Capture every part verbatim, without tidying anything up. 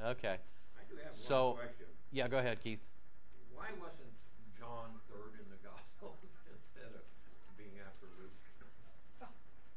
Okay. I do have So, one question. yeah, go ahead, Keith. Why wasn't John third in the Gospels instead of being after Luke?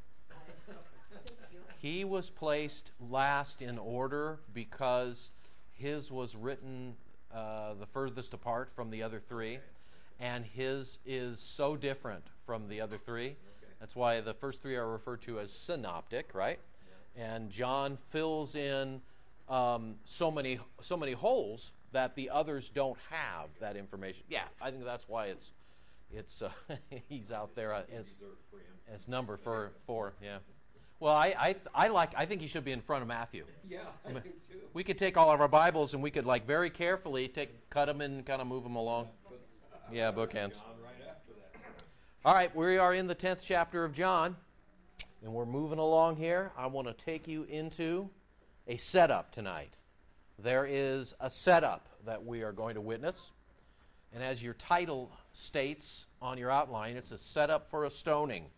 He was placed last in order because his was written uh, the furthest apart from the other three, Okay. and his is so different from the other three. Okay. That's why the first three are referred to as synoptic, right? Yeah. And John fills in um, so many so many holes that the others don't have that information. Yeah, I think that's why it's it's uh, he's out there uh, as as number for four. Yeah. Well, I, I I like I think he should be in front of Matthew. Yeah, I do too. We could take all of our Bibles and we could like very carefully take cut them and kind of move them along. Yeah, bookends. John right after that. All right, we are in the tenth chapter of John, and we're moving along here. I want to take you into a setup tonight. There is a setup that we are going to witness, and as your title states on your outline, it's a setup for a stoning.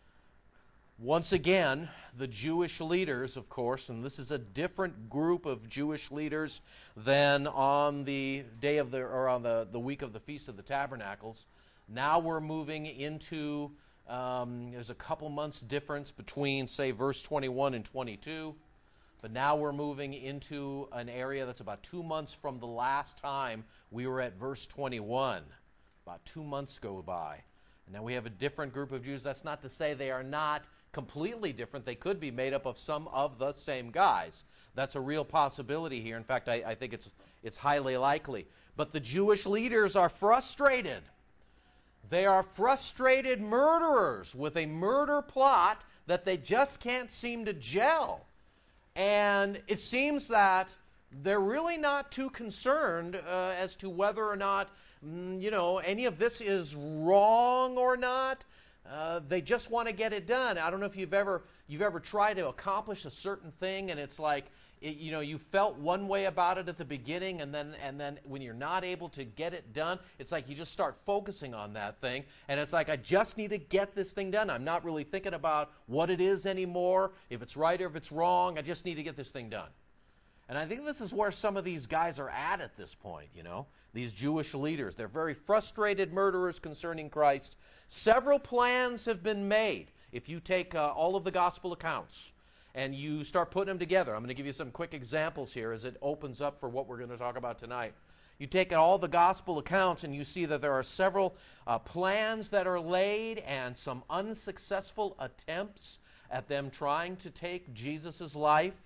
Once again, the Jewish leaders, of course, and this is a different group of Jewish leaders than on the day of the or on the, the week of the Feast of the Tabernacles. Now we're moving into um, there's a couple months difference between, say, verse twenty-one and twenty-two, but now we're moving into an area that's about two months from the last time we were at verse twenty-one. About two months go by. And now we have a different group of Jews. That's not to say they are not completely different. They could be made up of some of the same guys. That's a real possibility here. In fact, I, I think it's it's highly likely. But the Jewish leaders are frustrated. They are frustrated murderers with a murder plot that they just can't seem to gel. And it seems that they're really not too concerned uh, as to whether or not, mm, you know, any of this is wrong or not. Uh, they just want to get it done. I don't know if you've ever you've ever tried to accomplish a certain thing, and it's like, it, you know, you felt one way about it at the beginning, and then and then when you're not able to get it done, it's like you just start focusing on that thing, and it's like, I just need to get this thing done. I'm not really thinking about what it is anymore, if it's right or if it's wrong. I just need to get this thing done. And I think this is where some of these guys are at at this point, you know, these Jewish leaders. They're very frustrated murderers concerning Christ. Several plans have been made. If you take uh, all of the gospel accounts and you start putting them together, I'm going to give you some quick examples here as it opens up for what we're going to talk about tonight. You take all the gospel accounts and you see that there are several uh, plans that are laid and some unsuccessful attempts at them trying to take Jesus' life.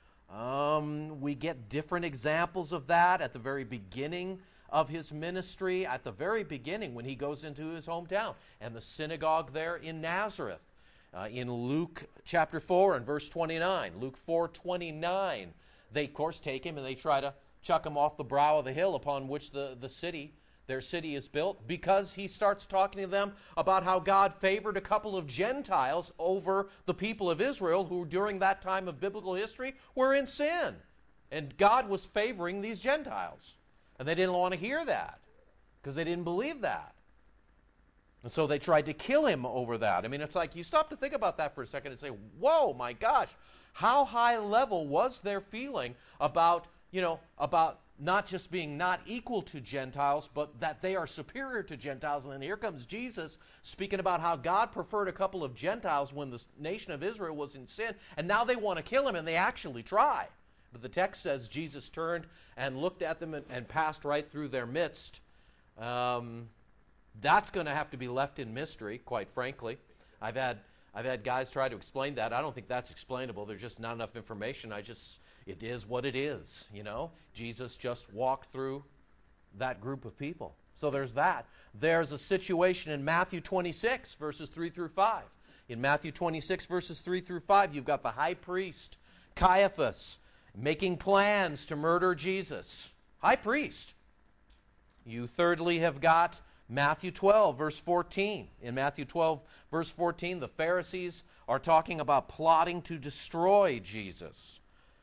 Um, we get different examples of that at the very beginning of his ministry, at the very beginning when he goes into his hometown and the synagogue there in Nazareth. Uh, in Luke chapter four and verse twenty-nine, Luke four twenty-nine, they of course take him and they try to chuck him off the brow of the hill upon which the, the city, their city is built, because he starts talking to them about how God favored a couple of Gentiles over the people of Israel who during that time of biblical history were in sin. And God was favoring these Gentiles. And they didn't want to hear that because they didn't believe that. And so they tried to kill him over that. I mean, it's like you stop to think about that for a second and say, whoa, my gosh, how high level was their feeling about, you know, about not just being not equal to Gentiles, but that they are superior to Gentiles. And then here comes Jesus speaking about how God preferred a couple of Gentiles when the nation of Israel was in sin, and now they want to kill him, and they actually try. But the text says Jesus turned and looked at them and, and passed right through their midst. Um, that's going to have to be left in mystery, quite frankly. I've had I've had guys try to explain that. I don't think that's explainable. There's just not enough information. I just, it is what it is, you know. Jesus just walked through that group of people. So there's that. There's a situation in Matthew twenty-six, verses three through five. In Matthew twenty-six, verses three through five, you've got the high priest, Caiaphas, making plans to murder Jesus. High priest. You thirdly have got Matthew twelve, verse fourteen. In Matthew twelve, verse fourteen, the Pharisees are talking about plotting to destroy Jesus.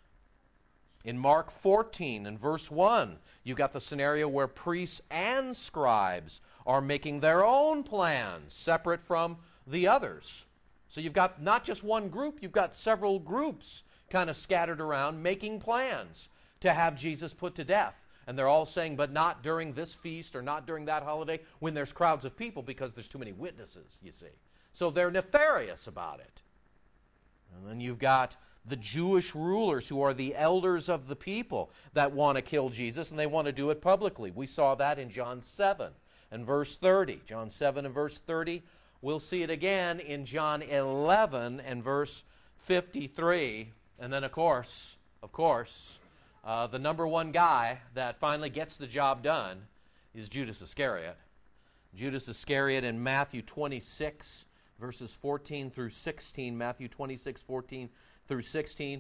In Mark fourteen and verse one, you've got the scenario where priests and scribes are making their own plans, separate from the others. So you've got not just one group, you've got several groups kind of scattered around making plans to have Jesus put to death. And they're all saying, but not during this feast or not during that holiday when there's crowds of people because there's too many witnesses, you see. So they're nefarious about it. And then you've got the Jewish rulers who are the elders of the people that want to kill Jesus, and they want to do it publicly. We saw that in John seven and verse thirty. John seven and verse thirty. We'll see it again in John eleven and verse fifty-three. And then, of course, of course, uh, the number one guy that finally gets the job done is Judas Iscariot. Judas Iscariot in Matthew twenty-six, verses fourteen through sixteen. Matthew twenty-six, fourteen through sixteen.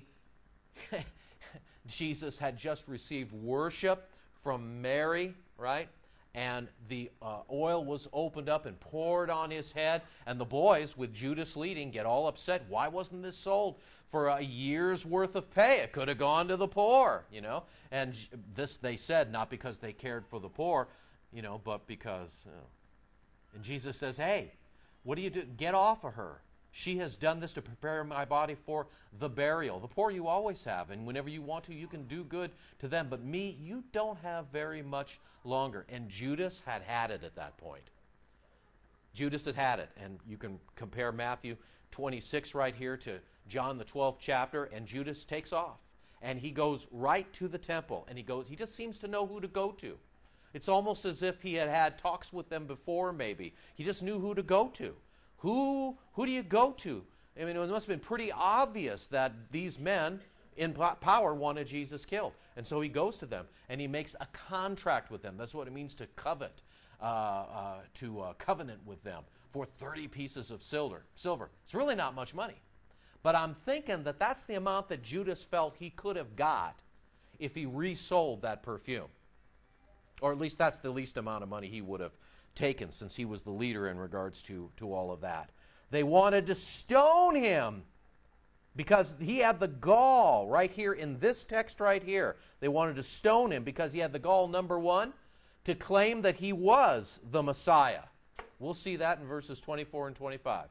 Jesus had just received worship from Mary, right? And the uh, oil was opened up and poured on his head. And the boys, with Judas leading, get all upset. Why wasn't this sold for a year's worth of pay? It could have gone to the poor, you know. And this they said not because they cared for the poor, you know, but because. You know. And Jesus says, hey, what do you do? Get off of her. She has done this to prepare my body for the burial. The poor you always have, and whenever you want to, you can do good to them. But me, you don't have very much longer. And Judas had had it at that point. Judas had had it. And you can compare Matthew twenty-six right here to John the twelfth chapter, and Judas takes off. And he goes right to the temple. And he goes, he just seems to know who to go to. It's almost as if he had had talks with them before, maybe. He just knew who to go to. Who who do you go to? I mean, it must have been pretty obvious that these men in power wanted Jesus killed. And so he goes to them, and he makes a contract with them. That's what it means to covet, uh, uh, to uh, covenant with them for thirty pieces of silver. Silver. It's really not much money. But I'm thinking that that's the amount that Judas felt he could have got if he resold that perfume. Or at least that's the least amount of money he would have taken, since he was the leader in regards to, to all of that. They wanted to stone him because he had the gall right here in this text right here. They wanted to stone him because he had the gall, number one, to claim that he was the Messiah. We'll see that in verses twenty-four and twenty-five.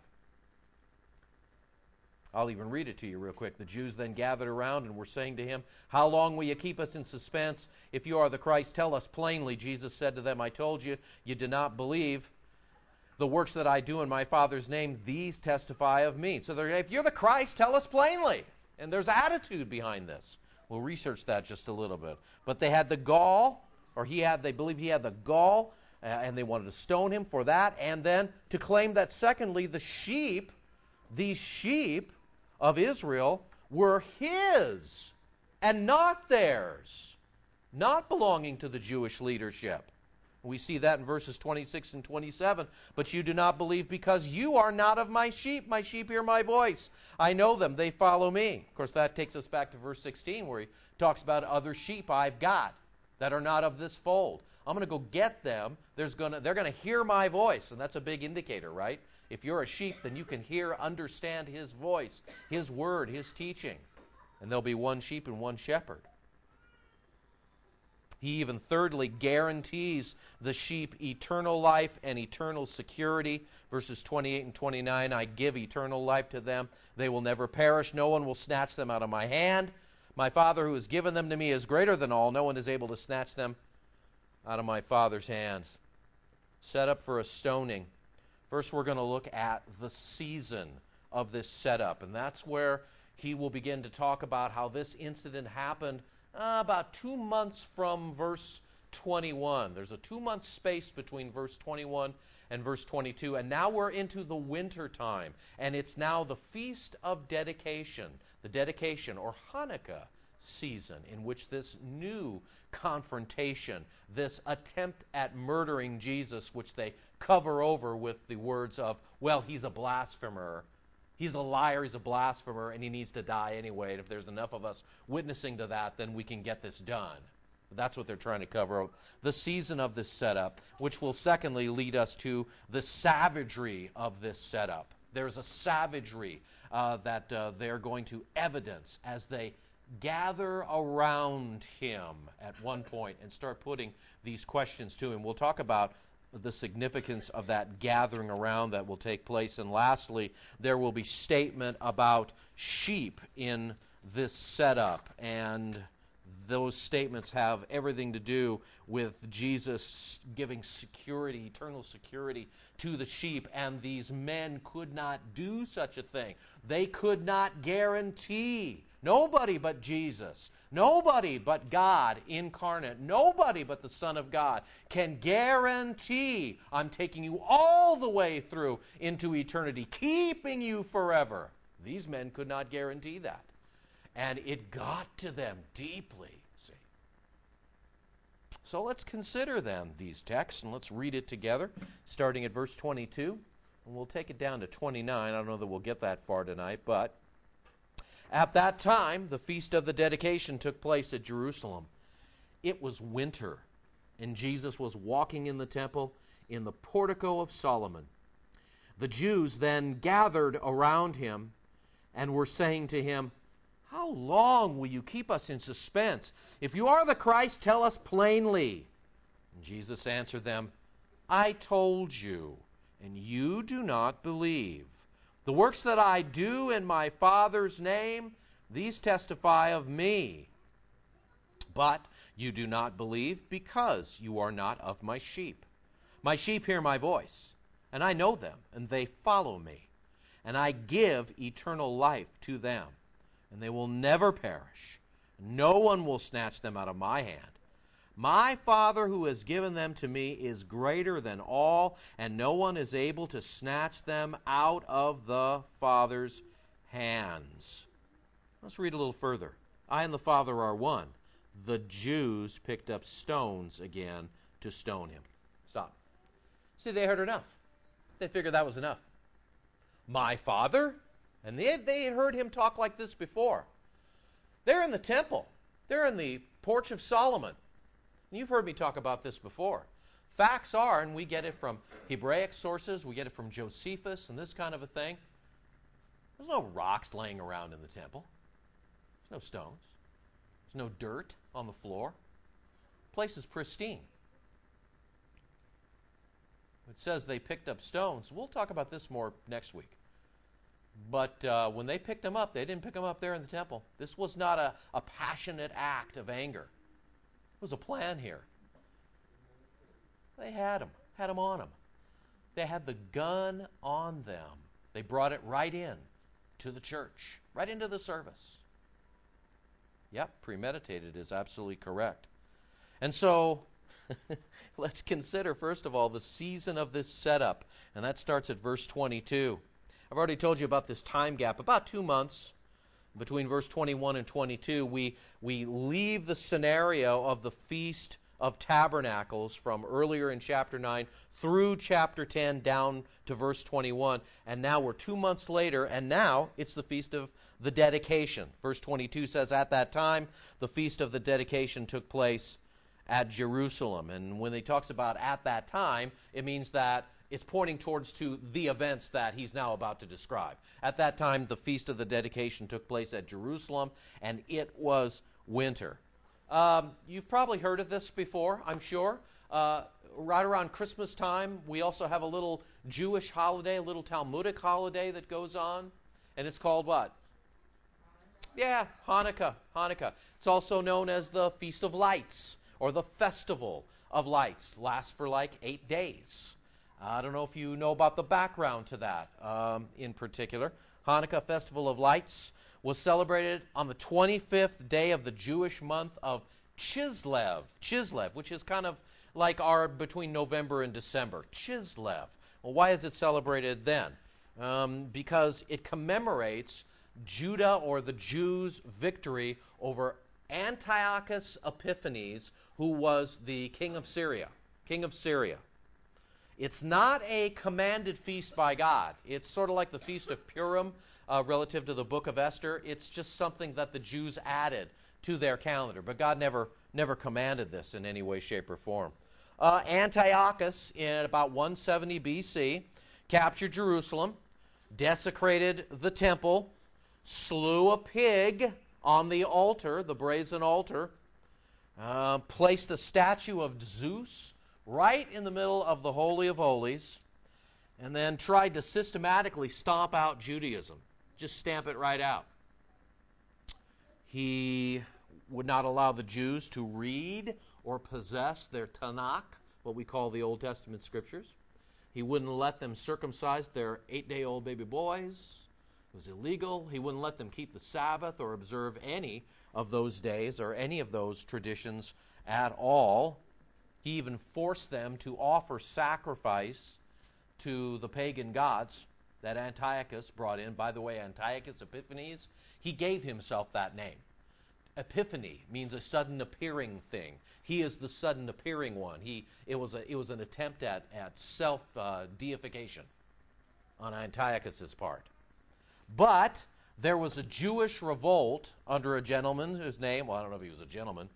I'll even read it to you real quick. The Jews then gathered around and were saying to him, how long will you keep us in suspense? If you are the Christ, tell us plainly. Jesus said to them, I told you, you do not believe. The works that I do in my Father's name, these testify of me. So they're, if you're the Christ, tell us plainly. And there's attitude behind this. We'll research that just a little bit. But they had the gall, or he had, they believed he had the gall, uh, and they wanted to stone him for that. And then to claim that, secondly, the sheep, these sheep of Israel were his and not theirs, not belonging to the Jewish leadership. We see that in verses twenty-six and twenty-seven. But you do not believe because you are not of my sheep. My sheep hear my voice. I know them. They follow me. Of course, that takes us back to verse sixteen where he talks about other sheep I've got that are not of this fold. I'm going to go get them. There's gonna, they're going to hear my voice. And that's a big indicator, right? If you're a sheep, then you can hear, understand his voice, his word, his teaching. And there'll be one sheep and one shepherd. He even thirdly guarantees the sheep eternal life and eternal security. Verses twenty-eight and twenty-nine, I give eternal life to them. They will never perish. No one will snatch them out of my hand. My Father who has given them to me is greater than all. No one is able to snatch them out of my Father's hands. Set up for a stoning. First, we're going to look at the season of this setup. And that's where he will begin to talk about how this incident happened uh, about two months from verse twenty-one. There's a two-month space between verse twenty-one and verse twenty-two. And now we're into the winter time. And it's now the Feast of Dedication, the dedication or Hanukkah season, in which this new confrontation, this attempt at murdering Jesus, which they cover over with the words of, well, he's a blasphemer, he's a liar, he's a blasphemer, and he needs to die anyway. And if there's enough of us witnessing to that, then we can get this done. That's what they're trying to cover. The season of this setup, which will secondly lead us to the savagery of this setup. There's a savagery uh, that uh, they're going to evidence as they gather around him at one point and start putting these questions to him. We'll talk about the significance of that gathering around that will take place. And lastly, there will be statement about sheep in this setup. And those statements have everything to do with Jesus giving security, eternal security to the sheep, and these men could not do such a thing. They could not guarantee. Nobody but Jesus, nobody but God incarnate, nobody but the Son of God can guarantee, I'm taking you all the way through into eternity, keeping you forever. These men could not guarantee that. And it got to them deeply, see. So let's consider them, these texts, and let's read it together, starting at verse twenty-two. And we'll take it down to twenty-nine. I don't know that we'll get that far tonight, but at that time, the feast of the dedication took place at Jerusalem. It was winter, and Jesus was walking in the temple in the portico of Solomon. The Jews then gathered around him and were saying to him, "How long will you keep us in suspense? If you are the Christ, tell us plainly." And Jesus answered them, "I told you, and you do not believe. The works that I do in my Father's name, these testify of me. But you do not believe because you are not of my sheep. My sheep hear my voice, and I know them, and they follow me. And I give eternal life to them, and they will never perish. No one will snatch them out of my hand. My Father who has given them to me is greater than all, and no one is able to snatch them out of the Father's hands." Let's read a little further. "I and the Father are one." The Jews picked up stones again to stone him. Stop. See, they heard enough. They figured that was enough. My Father? And they had, they had heard him talk like this before. They're in the temple. They're in the porch of Solomon. You've heard me talk about this before. Facts are, and we get it from Hebraic sources, we get it from Josephus and this kind of a thing, there's no rocks laying around in the temple. There's no stones. There's no dirt on the floor. The place is pristine. It says they picked up stones. We'll talk about this more next week. But uh, when they picked them up, they didn't pick them up there in the temple. This was not a, a passionate act of anger. There was a plan here. They had them, had them on them. They had the gun on them. They brought it right in to the church, right into the service. Yep, premeditated is absolutely correct. And so let's consider, first of all, the season of this setup. And that starts at verse twenty-two. I've already told you about this time gap, about two months. Between verse twenty-one and twenty-two, we, we leave the scenario of the Feast of Tabernacles from earlier in chapter nine through chapter ten down to verse twenty-one. And now we're two months later, and now it's the Feast of the Dedication. Verse twenty-two says, "At that time, the Feast of the Dedication took place at Jerusalem." And when he talks about at that time, it means that it's pointing towards to the events that he's now about to describe. At that time, the Feast of the Dedication took place at Jerusalem, and it was winter. Um, you've probably heard of this before, I'm sure. Uh, right around Christmas time, we also have a little Jewish holiday, a little Talmudic holiday that goes on, and it's called what? Yeah, Hanukkah. Hanukkah. It's also known as the Feast of Lights, or the Festival of Lights. Lasts for like eight days. I don't know if you know about the background to that um, in particular. Hanukkah Festival of Lights was celebrated on the twenty-fifth day of the Jewish month of Chislev. Chislev, which is kind of like our between November and December. Chislev. Well, why is it celebrated then? Um, because it commemorates Judah or the Jews' victory over Antiochus Epiphanes, who was the king of Syria. King of Syria. It's not a commanded feast by God. It's sort of like the Feast of Purim uh, relative to the book of Esther. It's just something that the Jews added to their calendar. But God never, never commanded this in any way, shape, or form. Uh, Antiochus, in about one seventy B C, captured Jerusalem, desecrated the temple, slew a pig on the altar, the brazen altar, uh, placed a statue of Zeus right in the middle of the Holy of Holies, and then tried to systematically stomp out Judaism. Just stamp it right out. He would not allow the Jews to read or possess their Tanakh, what we call the Old Testament scriptures. He wouldn't let them circumcise their eight-day-old baby boys. It was illegal. He wouldn't let them keep the Sabbath or observe any of those days or any of those traditions at all. He even forced them to offer sacrifice to the pagan gods that Antiochus brought in. By the way, Antiochus Epiphanes, he gave himself that name. Epiphany means a sudden appearing thing. He is the sudden appearing one. He it was a it was an attempt at at self uh, deification on Antiochus's part. But there was a Jewish revolt under a gentleman whose name, well, I don't know if he was a gentleman,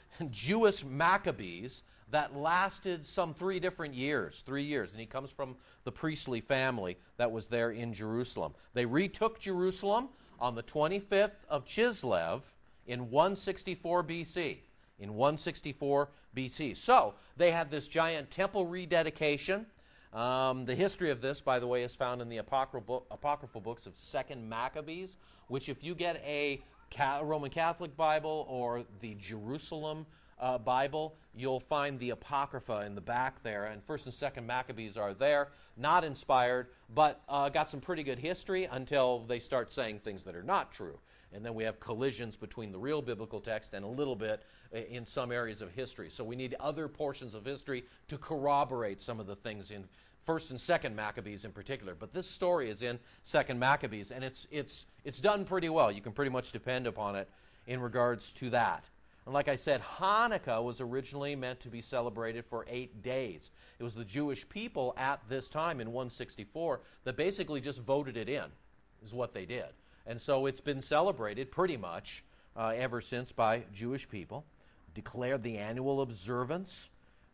Jewish Maccabees, that lasted some three different years, three years. And he comes from the priestly family that was there in Jerusalem. They retook Jerusalem on the twenty-fifth of Chislev in one sixty-four B C. In one sixty-four B C. So they had this giant temple rededication. Um, the history of this, by the way, is found in the apocryphal, apocryphal books of Second Maccabees, which if you get a Roman Catholic Bible or the Jerusalem uh, Bible, you'll find the Apocrypha in the back there. And First and Second Maccabees are there, not inspired, but uh, got some pretty good history until they start saying things that are not true. And then we have collisions between the real biblical text and a little bit in some areas of history. So we need other portions of history to corroborate some of the things in First and Second Maccabees in particular. But this story is in Second Maccabees, and it's it's it's done pretty well. You can pretty much depend upon it in regards to that. And like I said, Hanukkah was originally meant to be celebrated for eight days. It was the Jewish people at this time in one sixty-four that basically just voted it in, is what they did. And so it's been celebrated pretty much uh, ever since by Jewish people, declared the annual observance.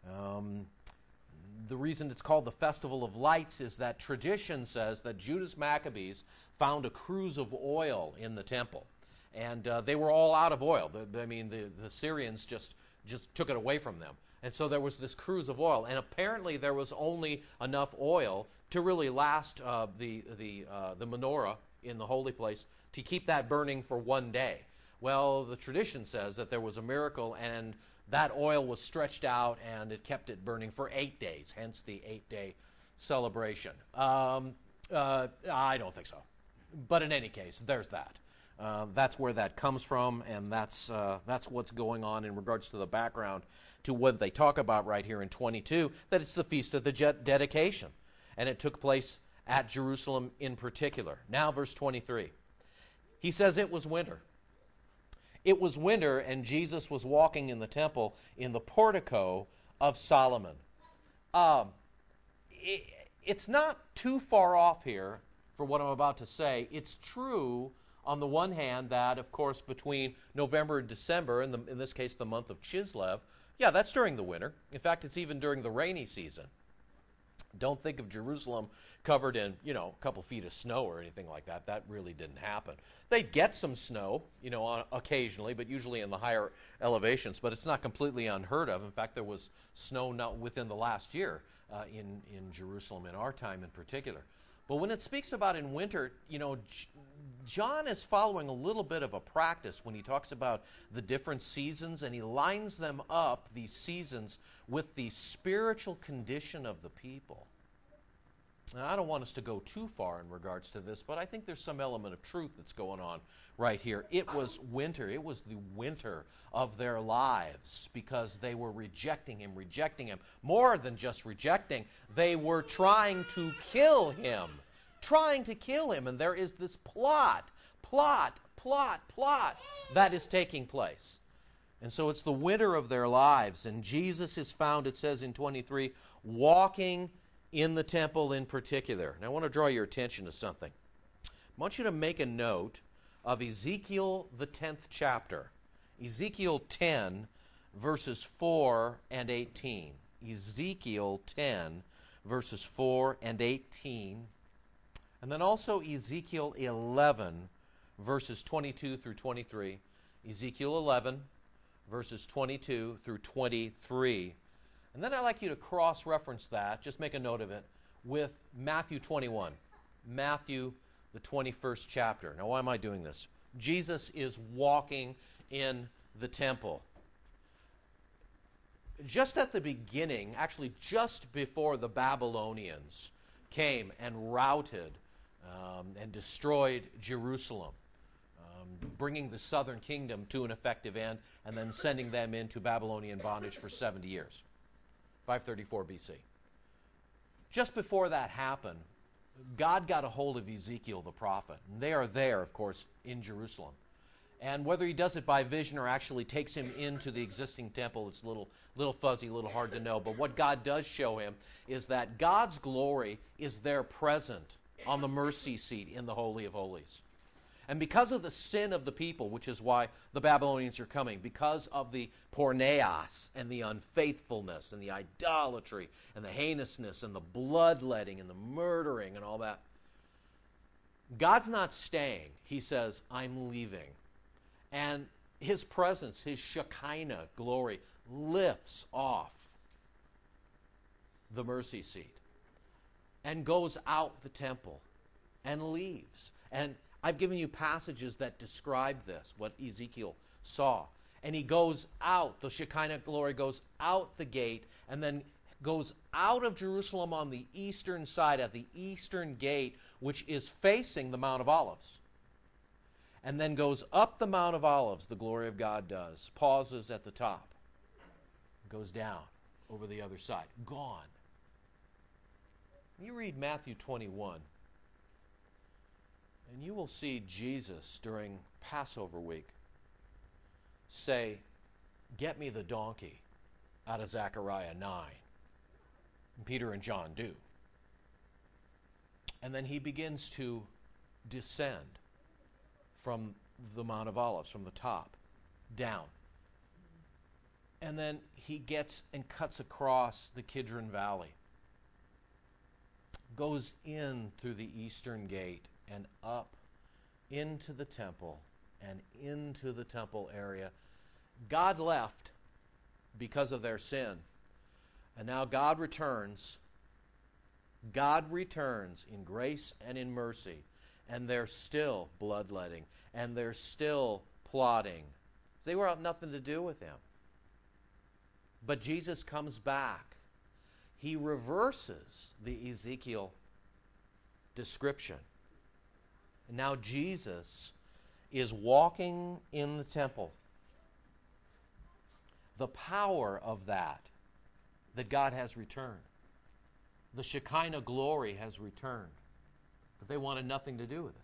Um, the reason it's called the Festival of Lights is that tradition says that Judas Maccabees found a cruse of oil in the temple. And uh, they were all out of oil. The, I mean, the, the Syrians just, just took it away from them. And so there was this cruse of oil. And apparently there was only enough oil to really last uh, the, the, uh, the menorah in the holy place to keep that burning for one day. Well, the tradition says that there was a miracle and that oil was stretched out and it kept it burning for eight days, hence the eight-day celebration. Um, uh, I don't think so. But in any case, there's that. Uh, that's where that comes from, and that's uh, that's what's going on in regards to the background to what they talk about right here in twenty-two, that it's the Feast of the Je- Dedication. And it took place at Jerusalem in particular. Now, verse twenty-three. He says it was winter. It was winter, and Jesus was walking in the temple in the portico of Solomon. Um, it, it's not too far off here for what I'm about to say. It's true on the one hand that, of course, between November and December, in, the, in this case the month of Chislev, yeah, that's during the winter. In fact, it's even during the rainy season. Don't think of Jerusalem covered in, you know, a couple feet of snow or anything like that. That really didn't happen. They'd get some snow, you know, on, occasionally, but usually in the higher elevations. But it's not completely unheard of. In fact, there was snow not within the last year uh, in, in Jerusalem, in our time in particular. But when it speaks about in winter, you know, J- John is following a little bit of a practice when he talks about the different seasons, and he lines them up, these seasons, with the spiritual condition of the people. Now, I don't want us to go too far in regards to this, but I think there's some element of truth that's going on right here. It was winter. It was the winter of their lives because they were rejecting him, rejecting him. More than just rejecting, they were trying to kill him. Trying to kill him. And there is this plot, plot, plot, plot that is taking place. And so it's the winter of their lives. And Jesus is found, it says in twenty-three, walking in the temple in particular. Now I want to draw your attention to something. I want you to make a note of Ezekiel, the tenth chapter. Ezekiel ten, verses four and eighteen. Ezekiel ten, verses four and eighteen. And then also Ezekiel eleven, verses twenty-two through twenty-three. Ezekiel eleven, verses twenty-two through twenty-three. And then I'd like you to cross-reference that, just make a note of it, with Matthew twenty-one. Matthew, the twenty-first chapter. Now, why am I doing this? Jesus is walking in the temple. Just at the beginning, actually just before the Babylonians came and routed um, and destroyed Jerusalem, um, bringing the southern kingdom to an effective end and then sending them into Babylonian bondage for seventy years, five thirty-four B C. Just before that happened, God got a hold of Ezekiel the prophet. And they are there, of course, in Jerusalem. And whether he does it by vision or actually takes him into the existing temple, it's a little, little fuzzy, a little hard to know. But what God does show him is that God's glory is there present on the mercy seat in the Holy of Holies. And because of the sin of the people, which is why the Babylonians are coming, because of the porneas and the unfaithfulness and the idolatry and the heinousness and the bloodletting and the murdering and all that, God's not staying. He says, I'm leaving. And his presence, his Shekinah glory, lifts off the mercy seat and goes out the temple and leaves. And I've given you passages that describe this, what Ezekiel saw. And he goes out, the Shekinah glory goes out the gate and then goes out of Jerusalem on the eastern side, at the eastern gate, which is facing the Mount of Olives. And then goes up the Mount of Olives, the glory of God does, pauses at the top, goes down over the other side, gone. You read Matthew twenty-one, and you will see Jesus during Passover week say, get me the donkey, out of Zechariah nine. And Peter and John do. And then he begins to descend from the Mount of Olives, from the top, down. And then he gets and cuts across the Kidron Valley, goes in through the eastern gate and up into the temple and into the temple area. God left because of their sin. And now God returns. God returns in grace and in mercy. And they're still bloodletting. And they're still plotting. They were out nothing to do with him. But Jesus comes back. He reverses the Ezekiel description. And now Jesus is walking in the temple. The power of that, that God has returned. The Shekinah glory has returned. But they wanted nothing to do with it.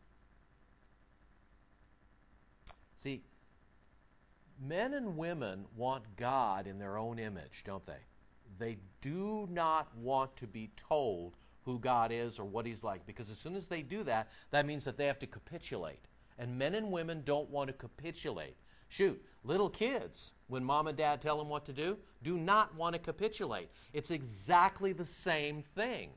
See, men and women want God in their own image, don't they? They do not want to be told who God is or what he's like, because as soon as they do that, that means that they have to capitulate. And men and women don't want to capitulate. Shoot, little kids, when mom and dad tell them what to do, do not want to capitulate. It's exactly the same thing.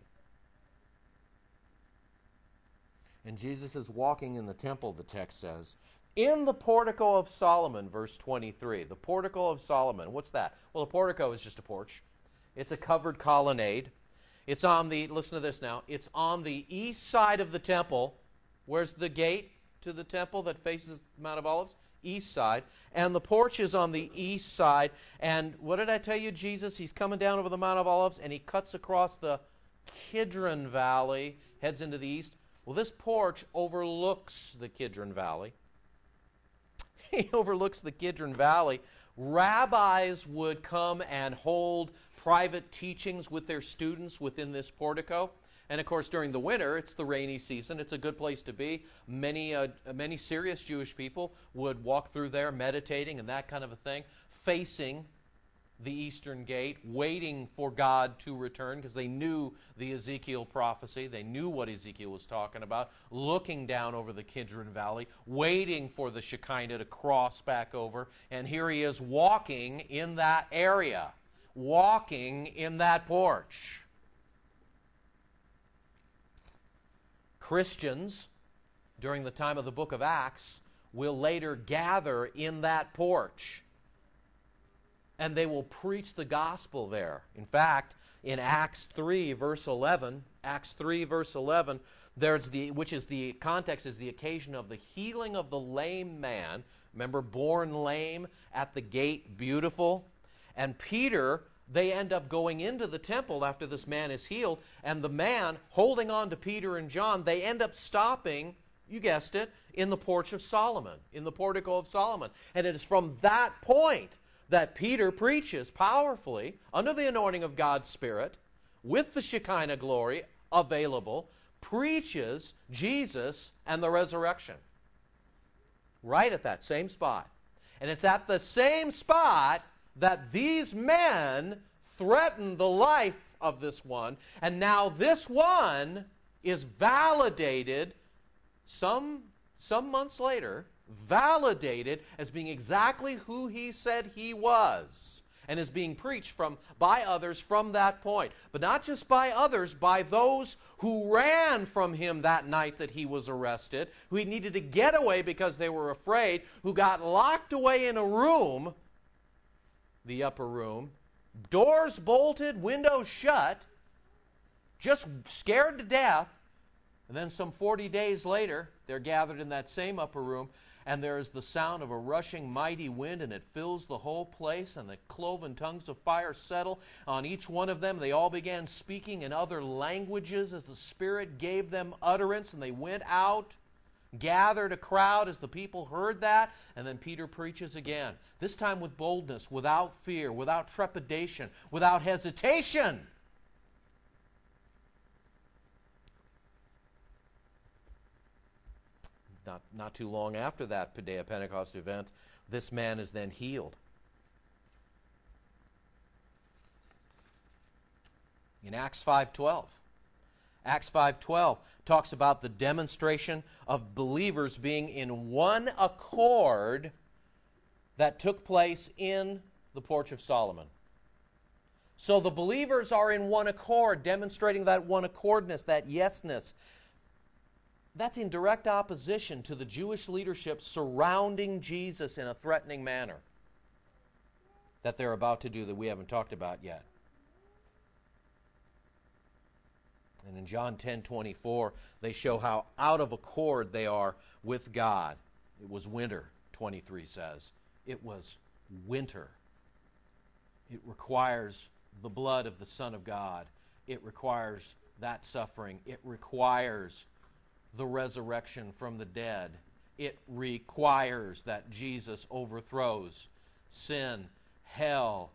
And Jesus is walking in the temple, the text says, in the portico of Solomon, verse twenty-three. The portico of Solomon. What's that? Well, a portico is just a porch. It's a covered colonnade. It's on the, listen to this now, it's on the east side of the temple. Where's the gate to the temple that faces the Mount of Olives? East side. And the porch is on the east side. And what did I tell you, Jesus? He's coming down over the Mount of Olives, and he cuts across the Kidron Valley, heads into the east. Well, this porch overlooks the Kidron Valley. He overlooks the Kidron Valley. Rabbis would come and hold private teachings with their students within this portico. And, of course, during the winter, it's the rainy season. It's a good place to be. Many, uh, many serious Jewish people would walk through there meditating and that kind of a thing, facing the eastern gate, waiting for God to return, because they knew the Ezekiel prophecy. They knew what Ezekiel was talking about, looking down over the Kidron Valley, waiting for the Shekinah to cross back over. And here he is walking in that area, walking in that porch. Christians, during the time of the book of Acts, will later gather in that porch. And they will preach the gospel there. In fact, in Acts three, verse eleven, Acts three, verse eleven, there's the, which is the context is the occasion of the healing of the lame man. Remember, born lame, at the gate beautiful. And Peter, they end up going into the temple after this man is healed, and the man holding on to Peter and John, they end up stopping, you guessed it, in the porch of Solomon, in the portico of Solomon. And it is from that point that Peter preaches powerfully, under the anointing of God's Spirit, with the Shekinah glory available, preaches Jesus and the resurrection. Right at that same spot. And it's at the same spot that these men threaten the life of this one, and now this one is validated some, some months later, validated as being exactly who he said he was, and is being preached from by others from that point. But not just by others, by those who ran from him that night that he was arrested, who he needed to get away because they were afraid, who got locked away in a room, the upper room, doors bolted, windows shut, just scared to death. And then some forty days later, they're gathered in that same upper room, and there is the sound of a rushing mighty wind, and it fills the whole place, and the cloven tongues of fire settle on each one of them. They all began speaking in other languages as the Spirit gave them utterance, and they went out, gathered a crowd as the people heard that, and then Peter preaches again, this time with boldness, without fear, without trepidation, without hesitation. Not, not too long after that day of Pentecost event, this man is then healed. In Acts five twelve. Acts five twelve talks about the demonstration of believers being in one accord that took place in the porch of Solomon. So the believers are in one accord, demonstrating that one accordness, that yesness. That's in direct opposition to the Jewish leadership surrounding Jesus in a threatening manner that they're about to do that we haven't talked about yet. And in John ten twenty-four, they show how out of accord they are with God. It was winter, twenty-three says. It was winter. It requires the blood of the Son of God. It requires that suffering. It requires the resurrection from the dead. It requires that Jesus overthrows sin, hell,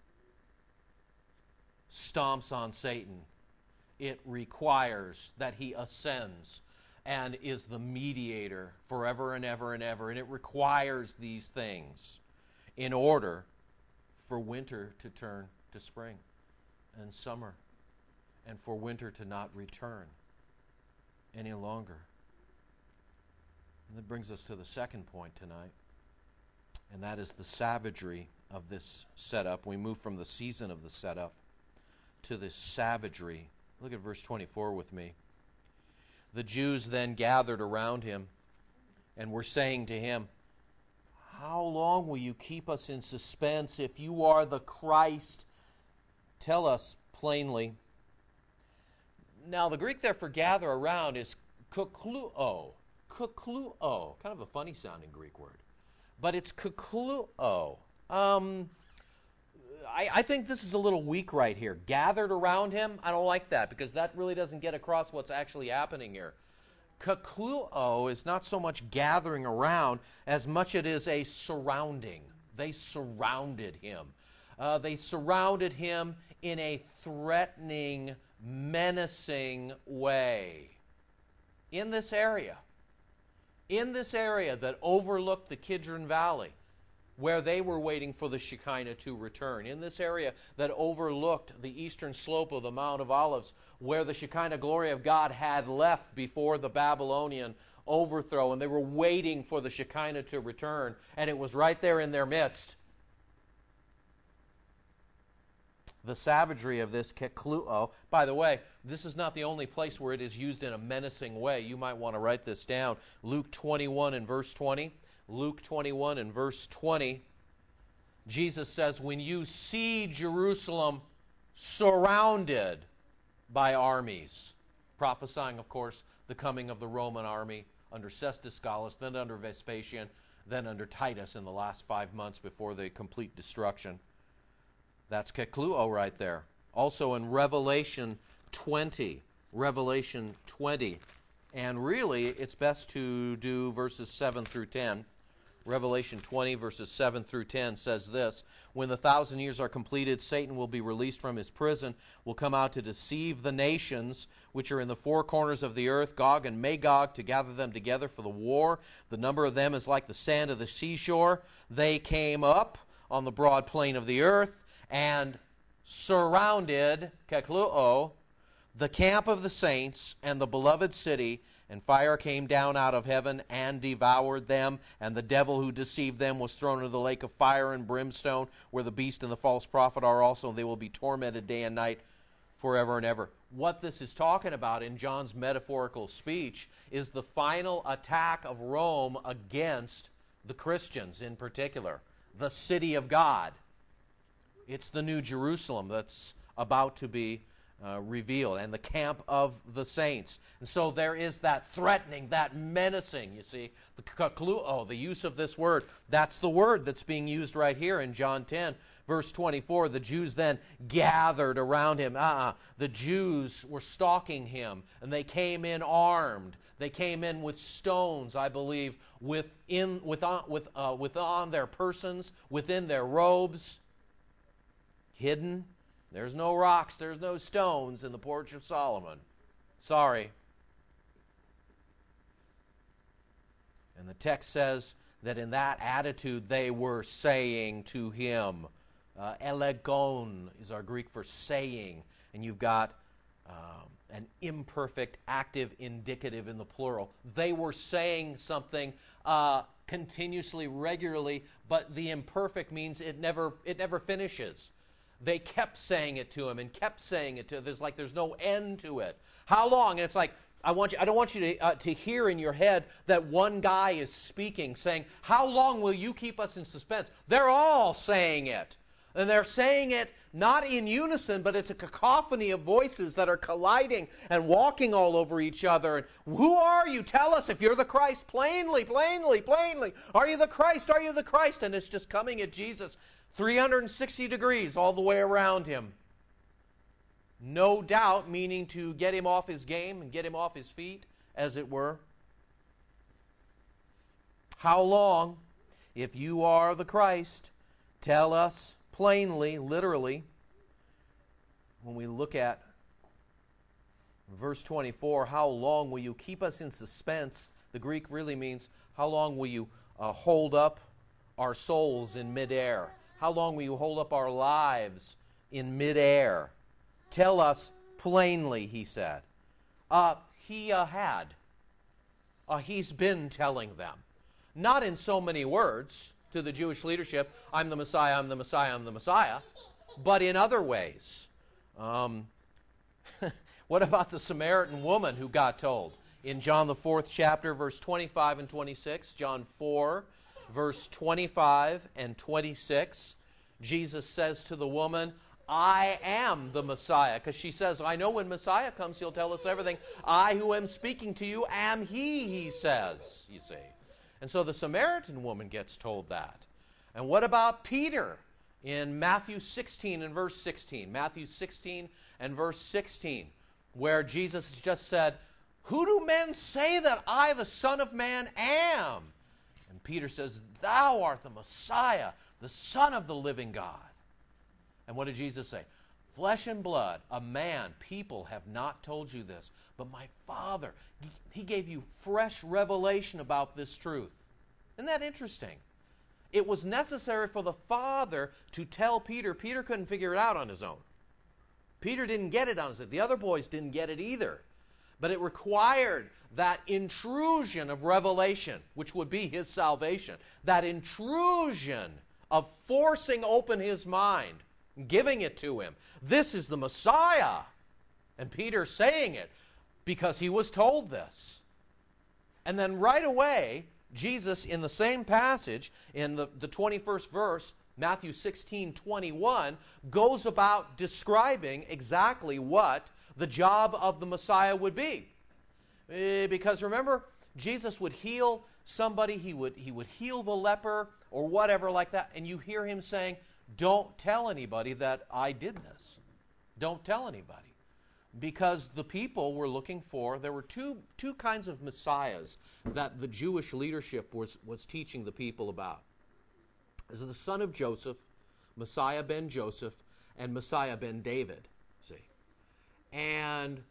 stomps on Satan. It requires that he ascends and is the mediator forever and ever and ever. And it requires these things in order for winter to turn to spring and summer, and for winter to not return any longer. And that brings us to the second point tonight, and that is the savagery of this setup. We move from the season of the setup to this savagery. Look at verse twenty-four with me. The Jews then gathered around him and were saying to him, how long will you keep us in suspense? If you are the Christ, tell us plainly. Now, the Greek there for gather around is kukluo. Kukluo. Kind of a funny sounding Greek word. But it's kukluo. Um, I, I think this is a little weak right here. Gathered around him, I don't like that because that really doesn't get across what's actually happening here. Kukluo is not so much gathering around as much it is a surrounding. They surrounded him. Uh, they surrounded him in a threatening, menacing way. In this area. In this area that overlooked the Kidron Valley, where they were waiting for the Shekinah to return. In this area that overlooked the eastern slope of the Mount of Olives, where the Shekinah glory of God had left before the Babylonian overthrow, and they were waiting for the Shekinah to return, and it was right there in their midst. The savagery of this kekluo. By the way, this is not the only place where it is used in a menacing way. You might want to write this down. Luke twenty-one and verse twenty. Luke twenty-one and verse twenty. Jesus says, when you see Jerusalem surrounded by armies, prophesying, of course, the coming of the Roman army under Cestus Gallus, then under Vespasian, then under Titus in the last five months before the complete destruction. That's kekluo right there. Also in Revelation twenty. Revelation twenty. And really, it's best to do verses seven through ten. Revelation twenty, verses seven through ten says this: When the thousand years are completed, Satan will be released from his prison, will come out to deceive the nations which are in the four corners of the earth, Gog and Magog, to gather them together for the war. The number of them is like the sand of the seashore. They came up on the broad plain of the earth and surrounded, kekluo, the camp of the saints and the beloved city, and fire came down out of heaven and devoured them, and the devil who deceived them was thrown into the lake of fire and brimstone, where the beast and the false prophet are also, and they will be tormented day and night forever and ever. What this is talking about in John's metaphorical speech is the final attack of Rome against the Christians in particular, the city of God. It's the New Jerusalem that's about to be Uh, revealed, and the camp of the saints. And so there is that threatening, that menacing, you see, the kekluo, the use of this word. That's the word that's being used right here in John ten, verse twenty-four. The Jews then gathered around him. Uh-uh. The Jews were stalking him, and they came in armed. They came in with stones, I believe, within, with on, with, uh, with on their persons, within their robes, hidden. There's no rocks, there's no stones in the porch of Solomon. Sorry. And the text says that in that attitude they were saying to him, uh, elegon is our Greek for saying, and you've got um, an imperfect active indicative in the plural. They were saying something uh, continuously, regularly, but the imperfect means it never it never finishes. They kept saying it to him and kept saying it to him. There's like there's no end to it. How long? And it's like I want you. I don't want you to uh, to hear in your head that one guy is speaking, saying, "How long will you keep us in suspense?" They're all saying it, and they're saying it not in unison, but it's a cacophony of voices that are colliding and walking all over each other. And who are you? Tell us if you're the Christ. Plainly, plainly, plainly. Are you the Christ? Are you the Christ? And it's just coming at Jesus. three hundred sixty degrees all the way around him. No doubt meaning to get him off his game and get him off his feet, as it were. How long? If you are the Christ, tell us plainly, literally. When we look at verse twenty-four, how long will you keep us in suspense? The Greek really means, how long will you uh, hold up our souls in midair? How long will you hold up our lives in midair? Tell us plainly, he said. Uh, he uh, had. Uh, he's been telling them. Not in so many words to the Jewish leadership, I'm the Messiah, I'm the Messiah, I'm the Messiah, but in other ways. Um, what about the Samaritan woman who got told? In John the fourth chapter, verse twenty-five and twenty-six, John four, verse twenty-five and twenty-six, Jesus says to the woman, I am the Messiah. Because she says, I know when Messiah comes, he'll tell us everything. I who am speaking to you am he, he says, you see. And so the Samaritan woman gets told that. And what about Peter in Matthew sixteen and verse sixteen? Matthew sixteen and verse sixteen, where Jesus just said, who do men say that I, the Son of Man, am? And Peter says, thou art the Messiah, the Son of the living God. And what did Jesus say? Flesh and blood, a man, people have not told you this, but my Father, he gave you fresh revelation about this truth. Isn't that interesting? It was necessary for the Father to tell Peter. Peter couldn't figure it out on his own. Peter didn't get it on his own. The other boys didn't get it either. But it required that intrusion of revelation, which would be his salvation, that intrusion of forcing open his mind, giving it to him. This is the Messiah. And Peter saying it because he was told this. And then right away, Jesus, in the same passage, in the, the twenty-first verse, Matthew sixteen twenty-one, goes about describing exactly what the job of the Messiah would be. Because remember, Jesus would heal somebody, he would, he would heal the leper or whatever like that, and you hear him saying, don't tell anybody that I did this. Don't tell anybody. Because the people were looking for, there were two, two kinds of messiahs that the Jewish leadership was, was teaching the people about. There's the son of Joseph, Messiah ben Joseph, and Messiah ben David. See? And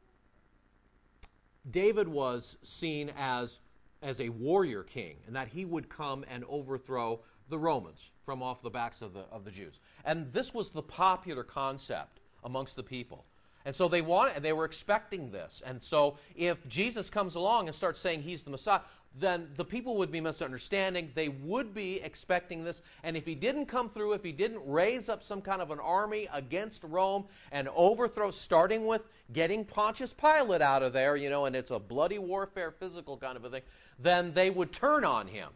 David was seen as, as a warrior king, and that he would come and overthrow the Romans from off the backs of the, of the Jews. And this was the popular concept amongst the people. And so they wanted, they were expecting this. And so if Jesus comes along and starts saying he's the Messiah, then the people would be misunderstanding. They would be expecting this. And if he didn't come through, if he didn't raise up some kind of an army against Rome and overthrow, starting with getting Pontius Pilate out of there, you know, and it's a bloody warfare, physical kind of a thing, then they would turn on him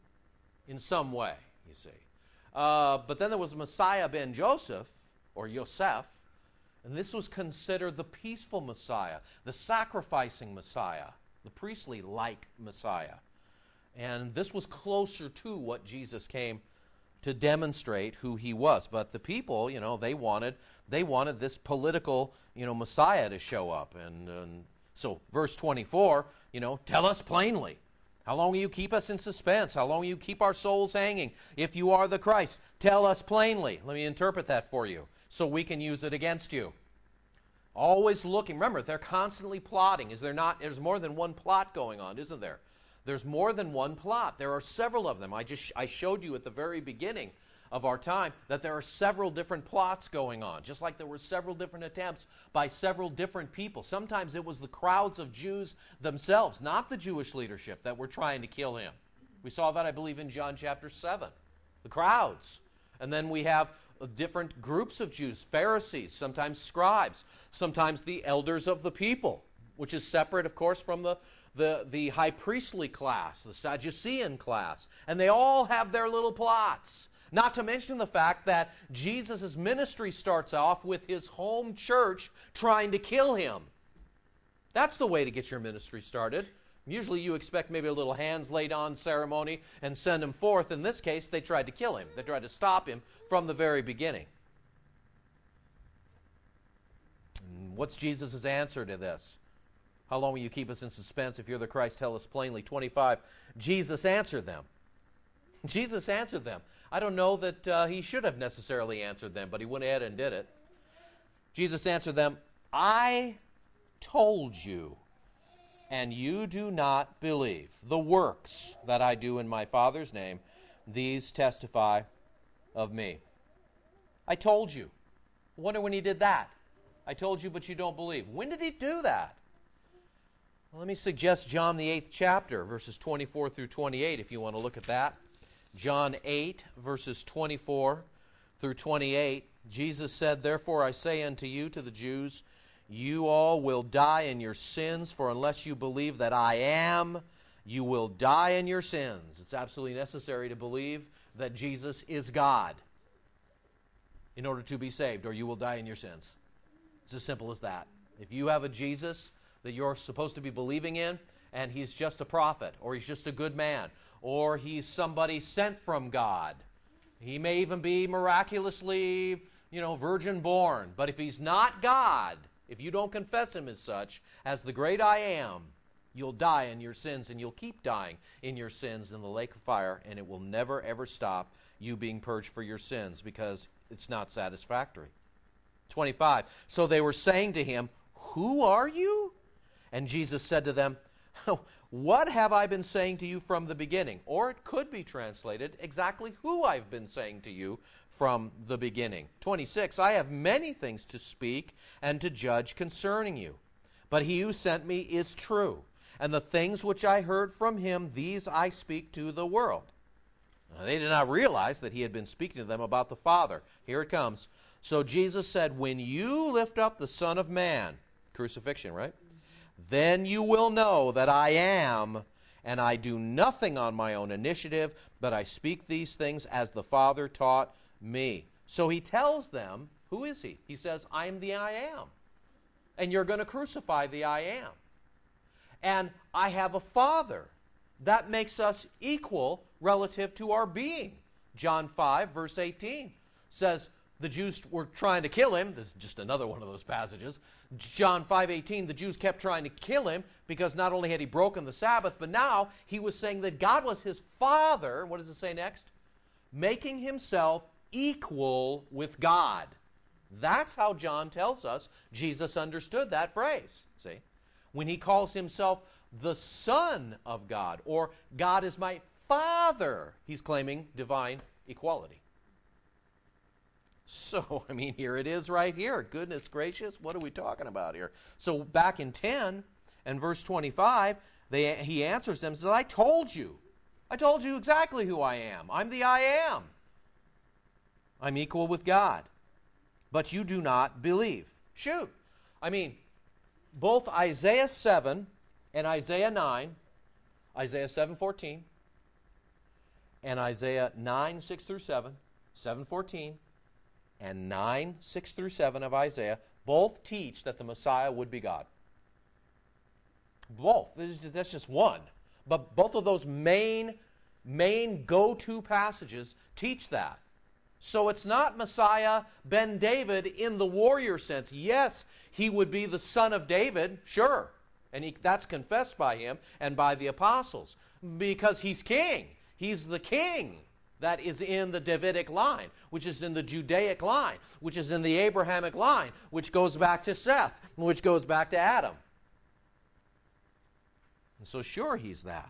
in some way, you see. Uh, but then there was Messiah ben Joseph, or Yosef, and this was considered the peaceful Messiah, the sacrificing Messiah, the priestly-like Messiah. And this was closer to what Jesus came to demonstrate who he was. But the people, you know, they wanted they wanted this political, you know, Messiah to show up. And, and so verse twenty-four, you know, tell us plainly. How long will you keep us in suspense? How long will you keep our souls hanging? If you are the Christ, tell us plainly. Let me interpret that for you, so we can use it against you. Always looking. Remember, they're constantly plotting. Is there not? There's more than one plot going on, isn't there? There's more than one plot. There are several of them. I just I showed you at the very beginning of our time that there are several different plots going on, just like there were several different attempts by several different people. Sometimes it was the crowds of Jews themselves, not the Jewish leadership, that were trying to kill him. We saw that, I believe, in John chapter seven. The crowds. And then we have different groups of Jews, Pharisees, sometimes scribes, sometimes the elders of the people, which is separate, of course, from the, the, the high priestly class, the Sadducean class. And they all have their little plots. Not to mention the fact that Jesus' ministry starts off with his home church trying to kill him. That's the way to get your ministry started. Usually you expect maybe a little hands laid on ceremony and send him forth. In this case, they tried to kill him. They tried to stop him from the very beginning. And what's Jesus' answer to this? How long will you keep us in suspense? If you're the Christ, tell us plainly. twenty-five, Jesus answered them. Jesus answered them. I don't know that uh, he should have necessarily answered them, but he went ahead and did it. Jesus answered them, I told you, and you do not believe. The works that I do in my Father's name, these testify of me. I told you. I wonder when he did that. I told you, but you don't believe. When did he do that? Well, let me suggest John the eighth chapter, verses twenty-four through twenty-eight, if you want to look at that. John eight, verses twenty-four through twenty-eight. Jesus said, therefore I say unto you, to the Jews, you all will die in your sins, for unless you believe that I am, you will die in your sins. It's absolutely necessary to believe that Jesus is God in order to be saved, or you will die in your sins. It's as simple as that. If you have a Jesus that you're supposed to be believing in, and he's just a prophet, or he's just a good man, or he's somebody sent from God, he may even be miraculously, you know, virgin born, but if he's not God, if you don't confess him as such, as the great I am, you'll die in your sins, and you'll keep dying in your sins in the lake of fire, and it will never, ever stop you being purged for your sins, because it's not satisfactory. twenty-five, so they were saying to him, who are you? And Jesus said to them, what have I been saying to you from the beginning? Or it could be translated, exactly who I've been saying to you from the beginning. twenty-six, I have many things to speak and to judge concerning you. But he who sent me is true, and the things which I heard from him, these I speak to the world. Now, they did not realize that he had been speaking to them about the Father. Here it comes. So Jesus said, when you lift up the Son of Man, crucifixion, right? Then you will know that I am, and I do nothing on my own initiative, but I speak these things as the Father taught me. So he tells them, who is he? He says, I am the I am. And you're going to crucify the I am. And I have a Father. That makes us equal relative to our being. John five, verse eighteen says the Jews were trying to kill him. This is just another one of those passages. John five eighteen, the Jews kept trying to kill him because not only had he broken the Sabbath, but now he was saying that God was his Father. What does it say next? Making himself equal with God. That's how John tells us Jesus understood that phrase. See? When he calls himself the Son of God, or God is my Father, he's claiming divine equality. So, I mean, here it is right here. Goodness gracious, what are we talking about here? So back in ten and verse twenty-five, they, he answers them and says, I told you. I told you exactly who I am. I'm the I am. I'm equal with God. But you do not believe. Shoot. I mean, both Isaiah seven and Isaiah nine, Isaiah seven fourteen, and Isaiah nine six through seven, seven fourteen, and nine six through seven of Isaiah, both teach that the Messiah would be God. Both. That's just one. But both of those main, main go-to passages teach that. So it's not Messiah ben David in the warrior sense. Yes, he would be the son of David, sure. And he, that's confessed by him and by the apostles. Because he's king. He's the king that is in the Davidic line, which is in the Judaic line, which is in the Abrahamic line, which goes back to Seth, which goes back to Adam. And so sure, he's that.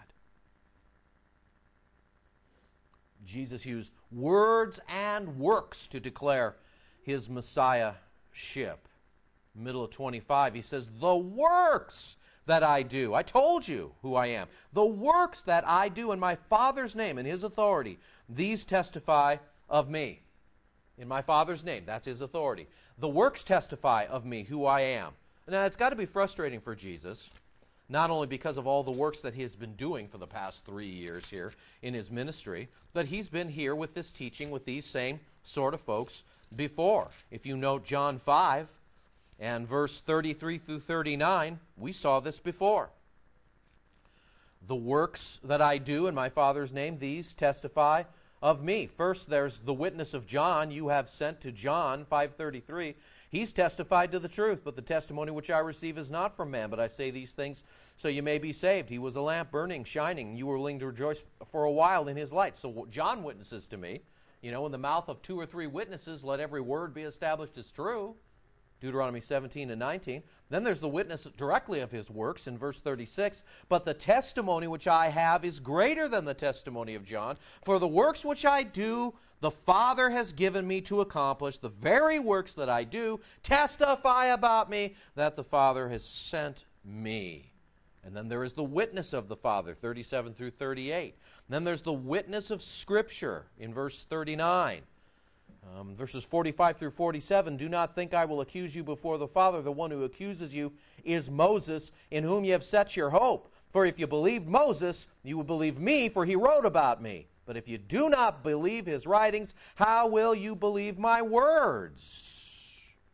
Jesus used words and works to declare his Messiahship. Middle of twenty-five, he says, the works that I do. I told you who I am. The works that I do in my Father's name, in his authority, these testify of me. In my Father's name, that's his authority. The works testify of me, who I am. Now, it's got to be frustrating for Jesus, not only because of all the works that he has been doing for the past three years here in his ministry, but he's been here with this teaching with these same sort of folks before. If you note John five and verse thirty-three through thirty-nine, we saw this before. The works that I do in my Father's name, these testify of me. First, there's the witness of John you have sent to John, five thirty-three. He's testified to the truth, but the testimony which I receive is not from man, but I say these things so you may be saved. He was a lamp burning, shining. You were willing to rejoice for a while in his light. So John witnesses to me. You know, in the mouth of two or three witnesses, let every word be established as true. Deuteronomy seventeen and nineteen. Then there's the witness directly of his works in verse thirty-six. But the testimony which I have is greater than the testimony of John. For the works which I do, the Father has given me to accomplish. The very works that I do testify about me that the Father has sent me. And then there is the witness of the Father, thirty-seven through thirty-eight. And then there's the witness of Scripture in verse thirty-nine. Um, verses forty-five through forty-seven, do not think I will accuse you before the Father. The one who accuses you is Moses, in whom you have set your hope. For if you believed Moses, you would believe me, for he wrote about me. But if you do not believe his writings, how will you believe my words?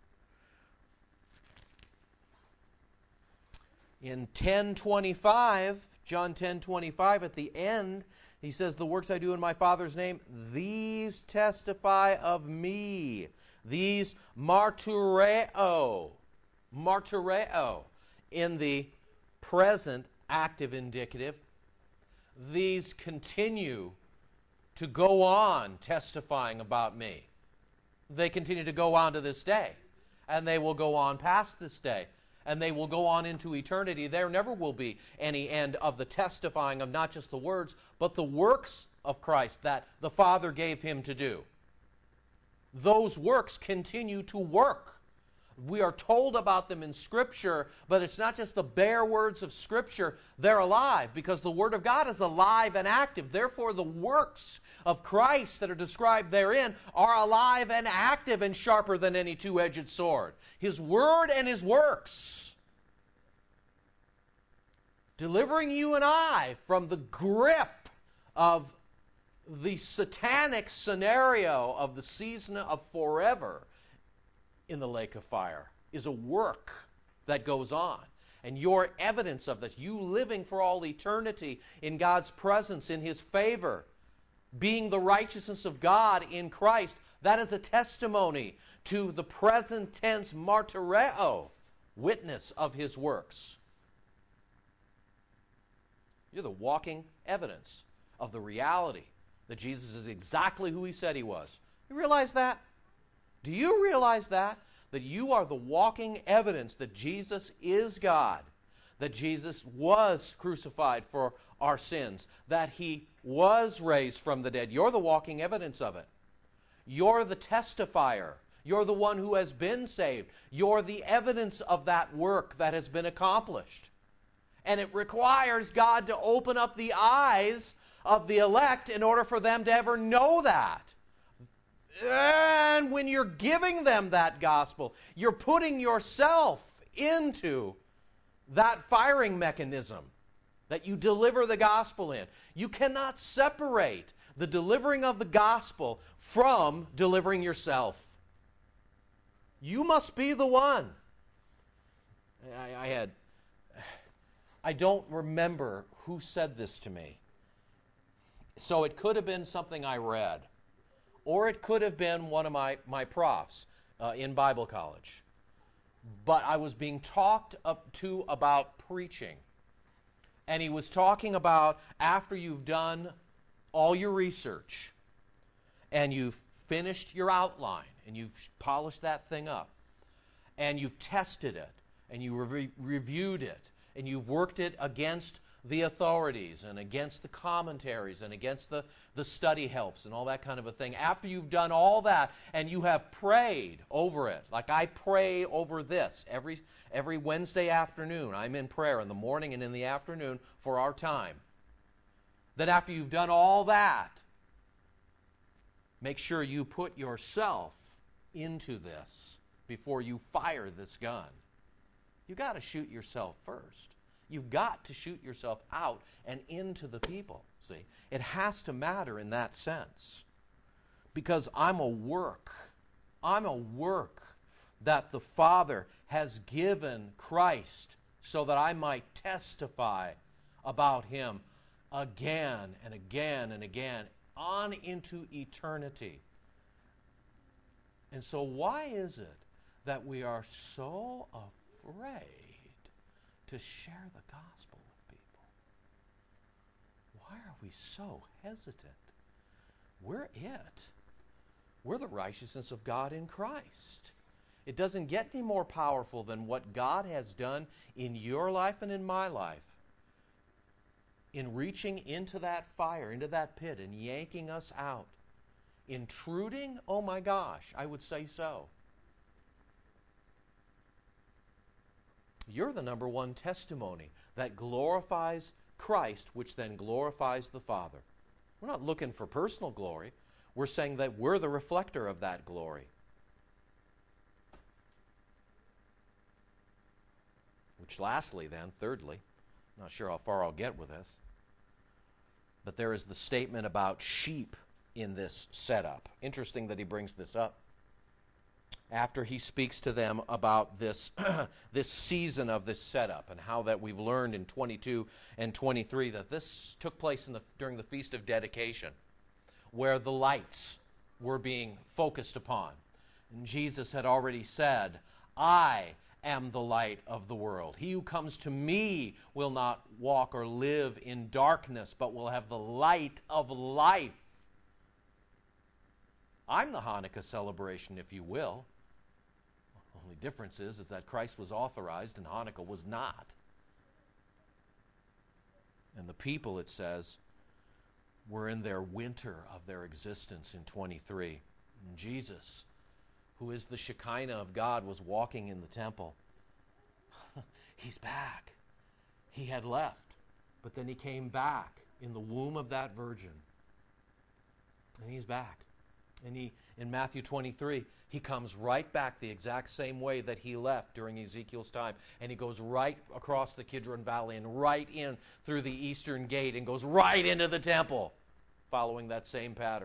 In ten twenty-five, John ten twenty-five, at the end, he says, the works I do in my Father's name, these testify of me. These martureo. Martureo. In the present active indicative. These continue to go on testifying about me. They continue to go on to this day. And they will go on past this day. And they will go on into eternity. There never will be any end of the testifying of not just the words, but the works of Christ that the Father gave him to do. Those works continue to work. We are told about them in Scripture, but it's not just the bare words of Scripture. They're alive because the Word of God is alive and active. Therefore, the works of Christ that are described therein are alive and active and sharper than any two-edged sword. His Word and His works. Delivering you and I from the grip of the satanic scenario of the season of forever in the lake of fire is a work that goes on. And your evidence of this, you living for all eternity in God's presence, in His favor, being the righteousness of God in Christ, that is a testimony to the present tense martyreo, witness of His works. You're the walking evidence of the reality that Jesus is exactly who He said He was. You realize that? Do you realize that? That you are the walking evidence that Jesus is God, that Jesus was crucified for our sins, that He was raised from the dead. You're the walking evidence of it. You're the testifier. You're the one who has been saved. You're the evidence of that work that has been accomplished. And it requires God to open up the eyes of the elect in order for them to ever know that. And when you're giving them that gospel, you're putting yourself into that firing mechanism that you deliver the gospel in. You cannot separate the delivering of the gospel from delivering yourself. You must be the one. I, I had, I don't remember who said this to me. So it could have been something I read. Or it could have been one of my, my profs uh, in Bible college. But I was being talked up to about preaching. And he was talking about after you've done all your research and you've finished your outline and you've polished that thing up and you've tested it and you re- reviewed it and you've worked it against the authorities and against the commentaries and against the, the study helps and all that kind of a thing. After you've done all that and you have prayed over it, like I pray over this every every Wednesday afternoon. I'm in prayer in the morning and in the afternoon for our time. Then after you've done all that, make sure you put yourself into this before you fire this gun. You've got to shoot yourself first. You've got to shoot yourself out and into the people. See, it has to matter in that sense. Because I'm a work. I'm a work that the Father has given Christ so that I might testify about Him again and again and again on into eternity. And so why is it that we are so afraid to share the gospel with people? Why are we so hesitant? We're it. We're the righteousness of God in Christ. It doesn't get any more powerful than what God has done in your life and in my life. In reaching into that fire, into that pit, and yanking us out. Intruding? Oh my gosh, I would say so. You're the number one testimony that glorifies Christ, which then glorifies the Father. We're not looking for personal glory. We're saying that we're the reflector of that glory. Which lastly then, thirdly, I'm not sure how far I'll get with this, but there is the statement about sheep in this setup. Interesting that he brings this up. After he speaks to them about this this season of this setup and how that we've learned in twenty-two and twenty-three that this took place in the, during the Feast of Dedication, where the lights were being focused upon. And Jesus had already said, I am the light of the world. He who comes to me will not walk or live in darkness, but will have the light of life. I'm the Hanukkah celebration, if you will. The only difference is, is that Christ was authorized and Hanukkah was not. And the people, it says, were in their winter of their existence in twenty-three. And Jesus, who is the Shekinah of God, was walking in the temple. He's back. He had left, but then he came back in the womb of that virgin. And he's back. And he, in Matthew twenty-three, he comes right back the exact same way that he left during Ezekiel's time. And he goes right across the Kidron Valley and right in through the eastern gate and goes right into the temple, following that same pattern.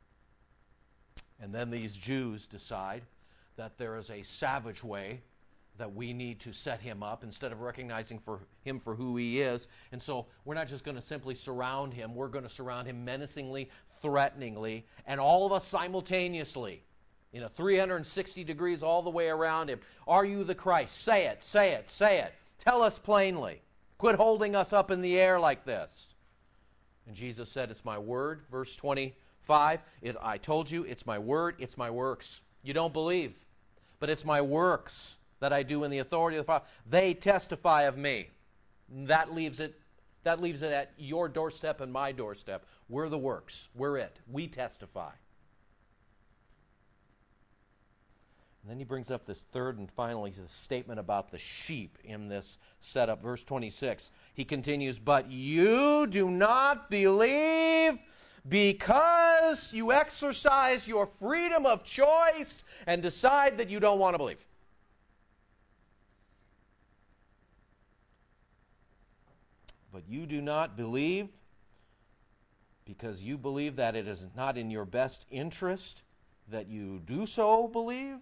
And then these Jews decide that there is a savage way that we need to set him up instead of recognizing for him for who he is. And so we're not just going to simply surround him. We're going to surround him menacingly, threateningly, and all of us simultaneously. You know, three hundred sixty degrees all the way around him. Are you the Christ? Say it, say it, say it. Tell us plainly. Quit holding us up in the air like this. And Jesus said, it's my word. Verse twenty-five, it, I told you, it's my word, it's my works. You don't believe, but it's my works that I do in the authority of the Father. They testify of me. That leaves it, that leaves it at your doorstep and my doorstep. We're the works. We're it. We testify. And then he brings up this third and finally the statement about the sheep in this setup. Verse twenty-six, he continues, but you do not believe because you exercise your freedom of choice and decide that you don't want to believe. But you do not believe because you believe that it is not in your best interest that you do so believe.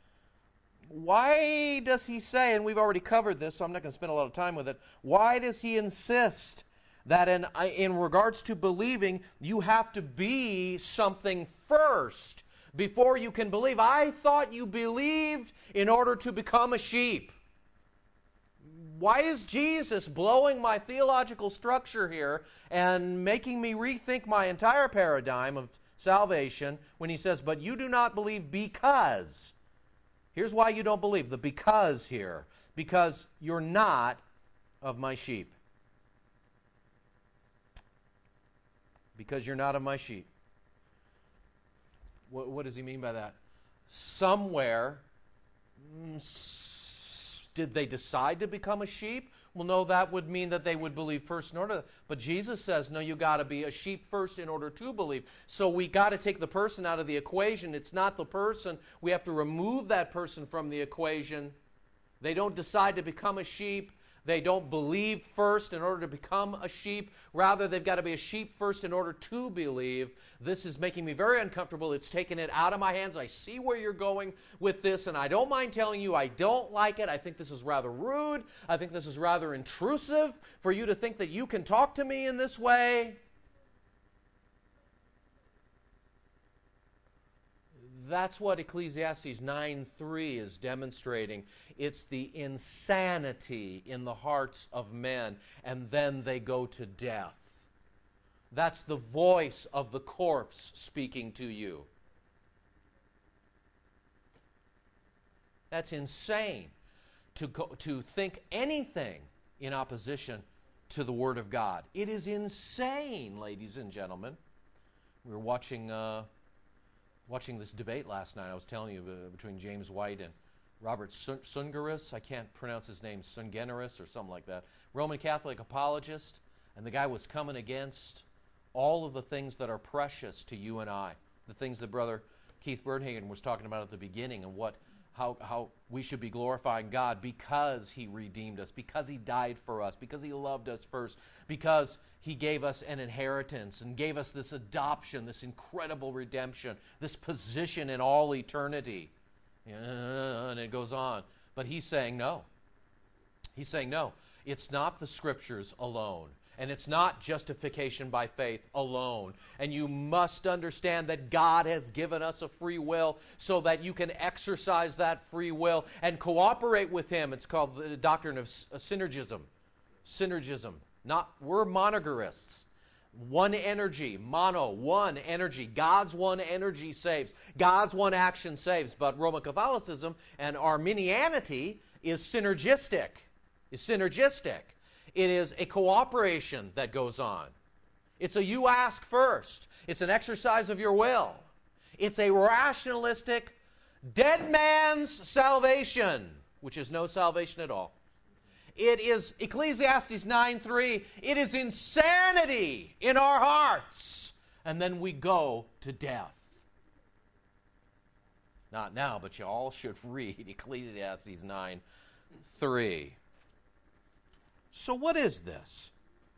Why does he say, and we've already covered this, so I'm not going to spend a lot of time with it, why does he insist that in, in regards to believing, you have to be something first before you can believe? I thought you believed in order to become a sheep. Why is Jesus blowing my theological structure here and making me rethink my entire paradigm of salvation when he says, but you do not believe because... Here's why you don't believe. The because here. Because you're not of my sheep. Because you're not of my sheep. What, what does he mean by that? Somewhere, did they decide to become a sheep? Well, no, that would mean that they would believe first in order. But Jesus says, no, you got to be a sheep first in order to believe. So we got to take the person out of the equation. It's not the person. We have to remove that person from the equation. They don't decide to become a sheep. They don't believe first in order to become a sheep. Rather, they've got to be a sheep first in order to believe. This is making me very uncomfortable. It's taken it out of my hands. I see where you're going with this, and I don't mind telling you I don't like it. I think this is rather rude. I think this is rather intrusive for you to think that you can talk to me in this way. That's what Ecclesiastes nine three is demonstrating. It's the insanity in the hearts of men, and then they go to death. That's the voice of the corpse speaking to you. That's insane to go, to think anything in opposition to the Word of God. It is insane, ladies and gentlemen. We were watching... Uh, Watching this debate last night, I was telling you, uh, between James White and Robert Sungaris. I can't pronounce his name, Sungeneris or something like that. Roman Catholic apologist. And the guy was coming against all of the things that are precious to you and I. The things that Brother Keith Bernhagen was talking about at the beginning, and what, how, how we should be glorifying God because He redeemed us, because He died for us, because He loved us first, because He gave us an inheritance and gave us this adoption, this incredible redemption, this position in all eternity. And it goes on. But He's saying no. He's saying no. It's not the Scriptures alone. And it's not justification by faith alone. And you must understand that God has given us a free will so that you can exercise that free will and cooperate with Him. It's called the doctrine of synergism. Synergism. Not, we're monogarists. One energy, mono, one energy. God's one energy saves. God's one action saves. But Roman Catholicism and Arminianity is synergistic. Is synergistic. It is a cooperation that goes on. It's a you ask first. It's an exercise of your will. It's a rationalistic, dead man's salvation, which is no salvation at all. It is Ecclesiastes nine three. It is insanity in our hearts. And then we go to death. Not now, but you all should read Ecclesiastes nine three. So what is this?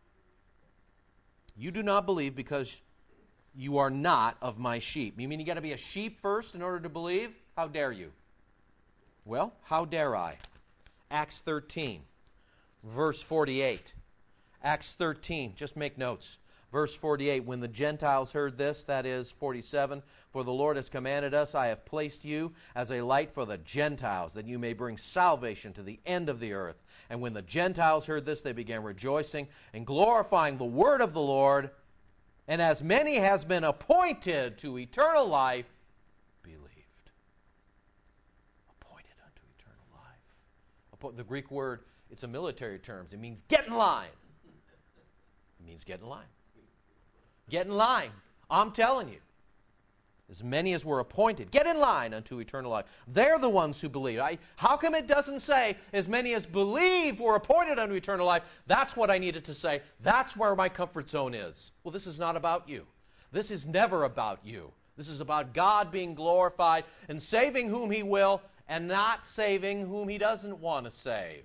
You do not believe because you are not of my sheep. You mean you got to be a sheep first in order to believe? How dare you? Well, how dare I? Acts thirteen, verse forty-eight. Acts thirteen, just make notes. Verse forty-eight, when the Gentiles heard this, that is forty-seven, for the Lord has commanded us, I have placed you as a light for the Gentiles, that you may bring salvation to the end of the earth. And when the Gentiles heard this, they began rejoicing and glorifying the word of the Lord. And as many has been appointed to eternal life, believed. Appointed unto eternal life. The Greek word, it's a military term. It means get in line. It means get in line. Get in line. I'm telling you. As many as were appointed. Get in line unto eternal life. They're the ones who believe. I, how come it doesn't say as many as believe were appointed unto eternal life? That's what I needed to say. That's where my comfort zone is. Well, this is not about you. This is never about you. This is about God being glorified and saving whom He will and not saving whom He doesn't want to save.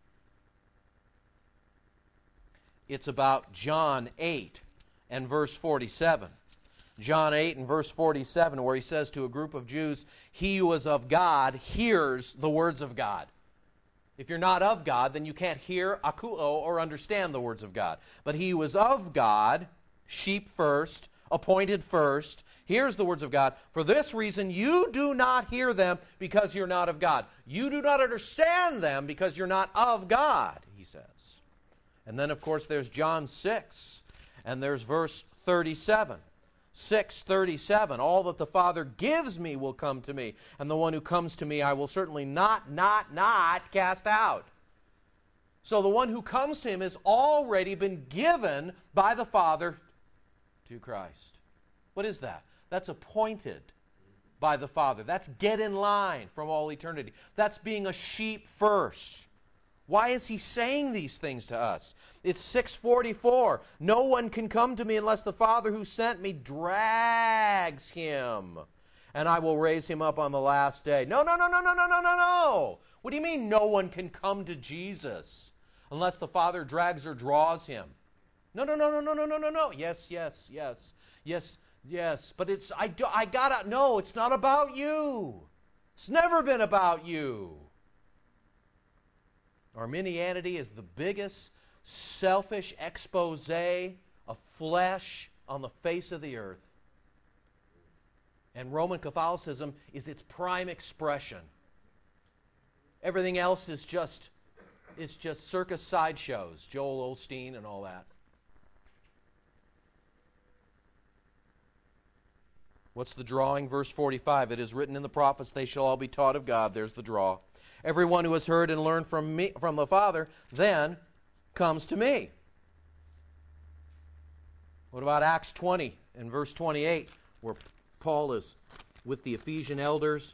It's about John eight and verse forty-seven. John eight and verse forty-seven, where he says to a group of Jews, he who is of God hears the words of God. If you're not of God, then you can't hear, akuo, or understand the words of God. But he who is of God, sheep first, appointed first, hears the words of God. For this reason, you do not hear them because you're not of God. You do not understand them because you're not of God, he says. And then, of course, there's John six, and there's verse thirty-seven. six thirty-seven, all that the Father gives me will come to me, and the one who comes to me I will certainly not, not, not cast out. So the one who comes to him has already been given by the Father to Christ. What is that? That's appointed by the Father. That's get in line from all eternity. That's being a sheep first. Why is he saying these things to us? It's six forty-four. No one can come to me unless the Father who sent me drags him, and I will raise him up on the last day. No, no, no, no, no, no, no, no, no. What do you mean no one can come to Jesus unless the Father drags or draws him? No, no, no, no, no, no, no, no, no. Yes, yes, yes, yes, yes. But it's, I, do, I gotta, no, it's not about you. It's never been about you. Arminianity is the biggest selfish expose of flesh on the face of the earth. And Roman Catholicism is its prime expression. Everything else is just, it's just circus sideshows, Joel Osteen and all that. What's the drawing? Verse forty-five, it is written in the prophets, they shall all be taught of God. There's the draw. Everyone who has heard and learned from me, from the Father, then comes to me. What about Acts twenty and verse twenty-eight, where Paul is with the Ephesian elders,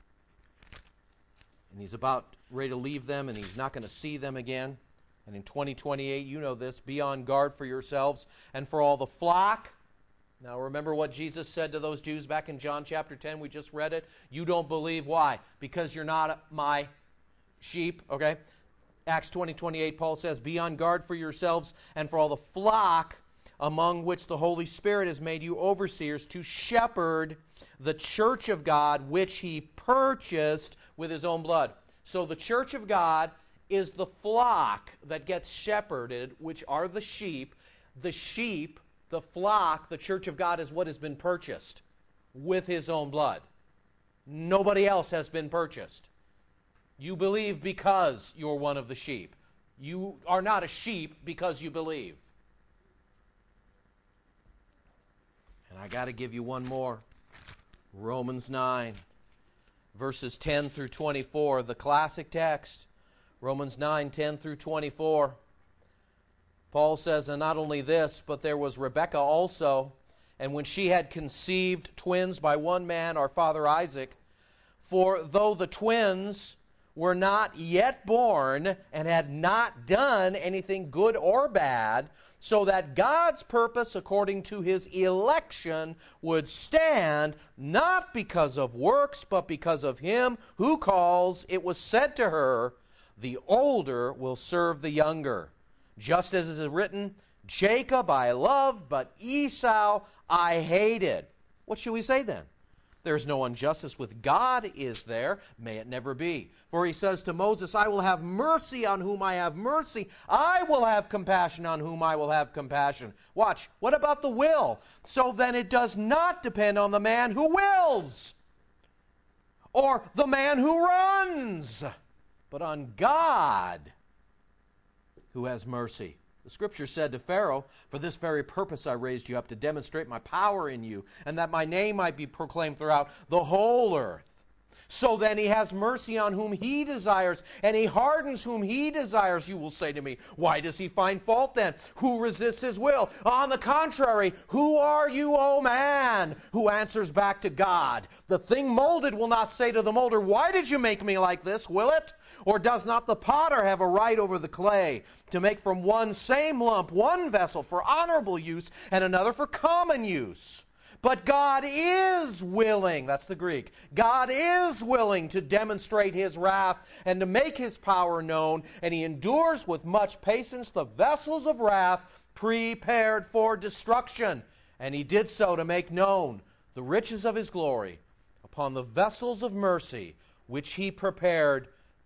and he's about ready to leave them, and he's not going to see them again. And in twenty twenty-eight, you know this, be on guard for yourselves and for all the flock. Now remember what Jesus said to those Jews back in John chapter ten, we just read it. You don't believe, why? Because you're not my sheep, okay? Acts twenty twenty-eight, Paul says, be on guard for yourselves and for all the flock among which the Holy Spirit has made you overseers to shepherd the church of God, which he purchased with his own blood. So the church of God is the flock that gets shepherded, which are the sheep. The sheep, the flock, the church of God is what has been purchased with his own blood. Nobody else has been purchased. You believe because you're one of the sheep. You are not a sheep because you believe. And I got to give you one more. Romans nine, verses ten through twenty-four, the classic text. Romans nine, ten through twenty-four. Paul says, and not only this, but there was Rebekah also, and when she had conceived twins by one man, our father Isaac, for though the twins were not yet born and had not done anything good or bad, so that God's purpose according to his election would stand, not because of works, but because of him who calls, it was said to her, the older will serve the younger. Just as it is written, Jacob I loved, but Esau I hated. What should we say then? There's no injustice with God, is there? May it never be. For he says to Moses, I will have mercy on whom I have mercy. I will have compassion on whom I will have compassion. Watch. What about the will? So then it does not depend on the man who wills or the man who runs, but on God who has mercy. The Scripture said to Pharaoh, for this very purpose I raised you up, to demonstrate my power in you, and that my name might be proclaimed throughout the whole earth. So then he has mercy on whom he desires, and he hardens whom he desires. You will say to me, why does he find fault then? Who resists his will? On the contrary, who are you, O man, who answers back to God? The thing molded will not say to the molder, why did you make me like this, will it? Or does not the potter have a right over the clay to make from one same lump one vessel for honorable use and another for common use? But God is willing, that's the Greek, God is willing to demonstrate his wrath and to make his power known, and he endures with much patience the vessels of wrath prepared for destruction. And he did so to make known the riches of his glory upon the vessels of mercy, which he prepared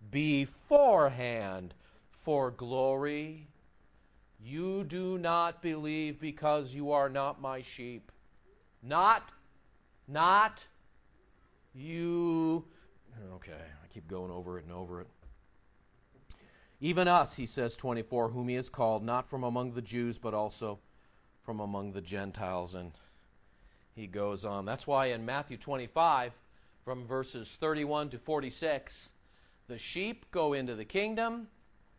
beforehand for glory. You do not believe because you are not my sheep. Not, not, you. Okay, I keep going over it and over it. Even us, he says, twenty-four, whom he has called, not from among the Jews, but also from among the Gentiles. And he goes on. That's why in Matthew twenty-five, from verses thirty-one to forty-six, the sheep go into the kingdom,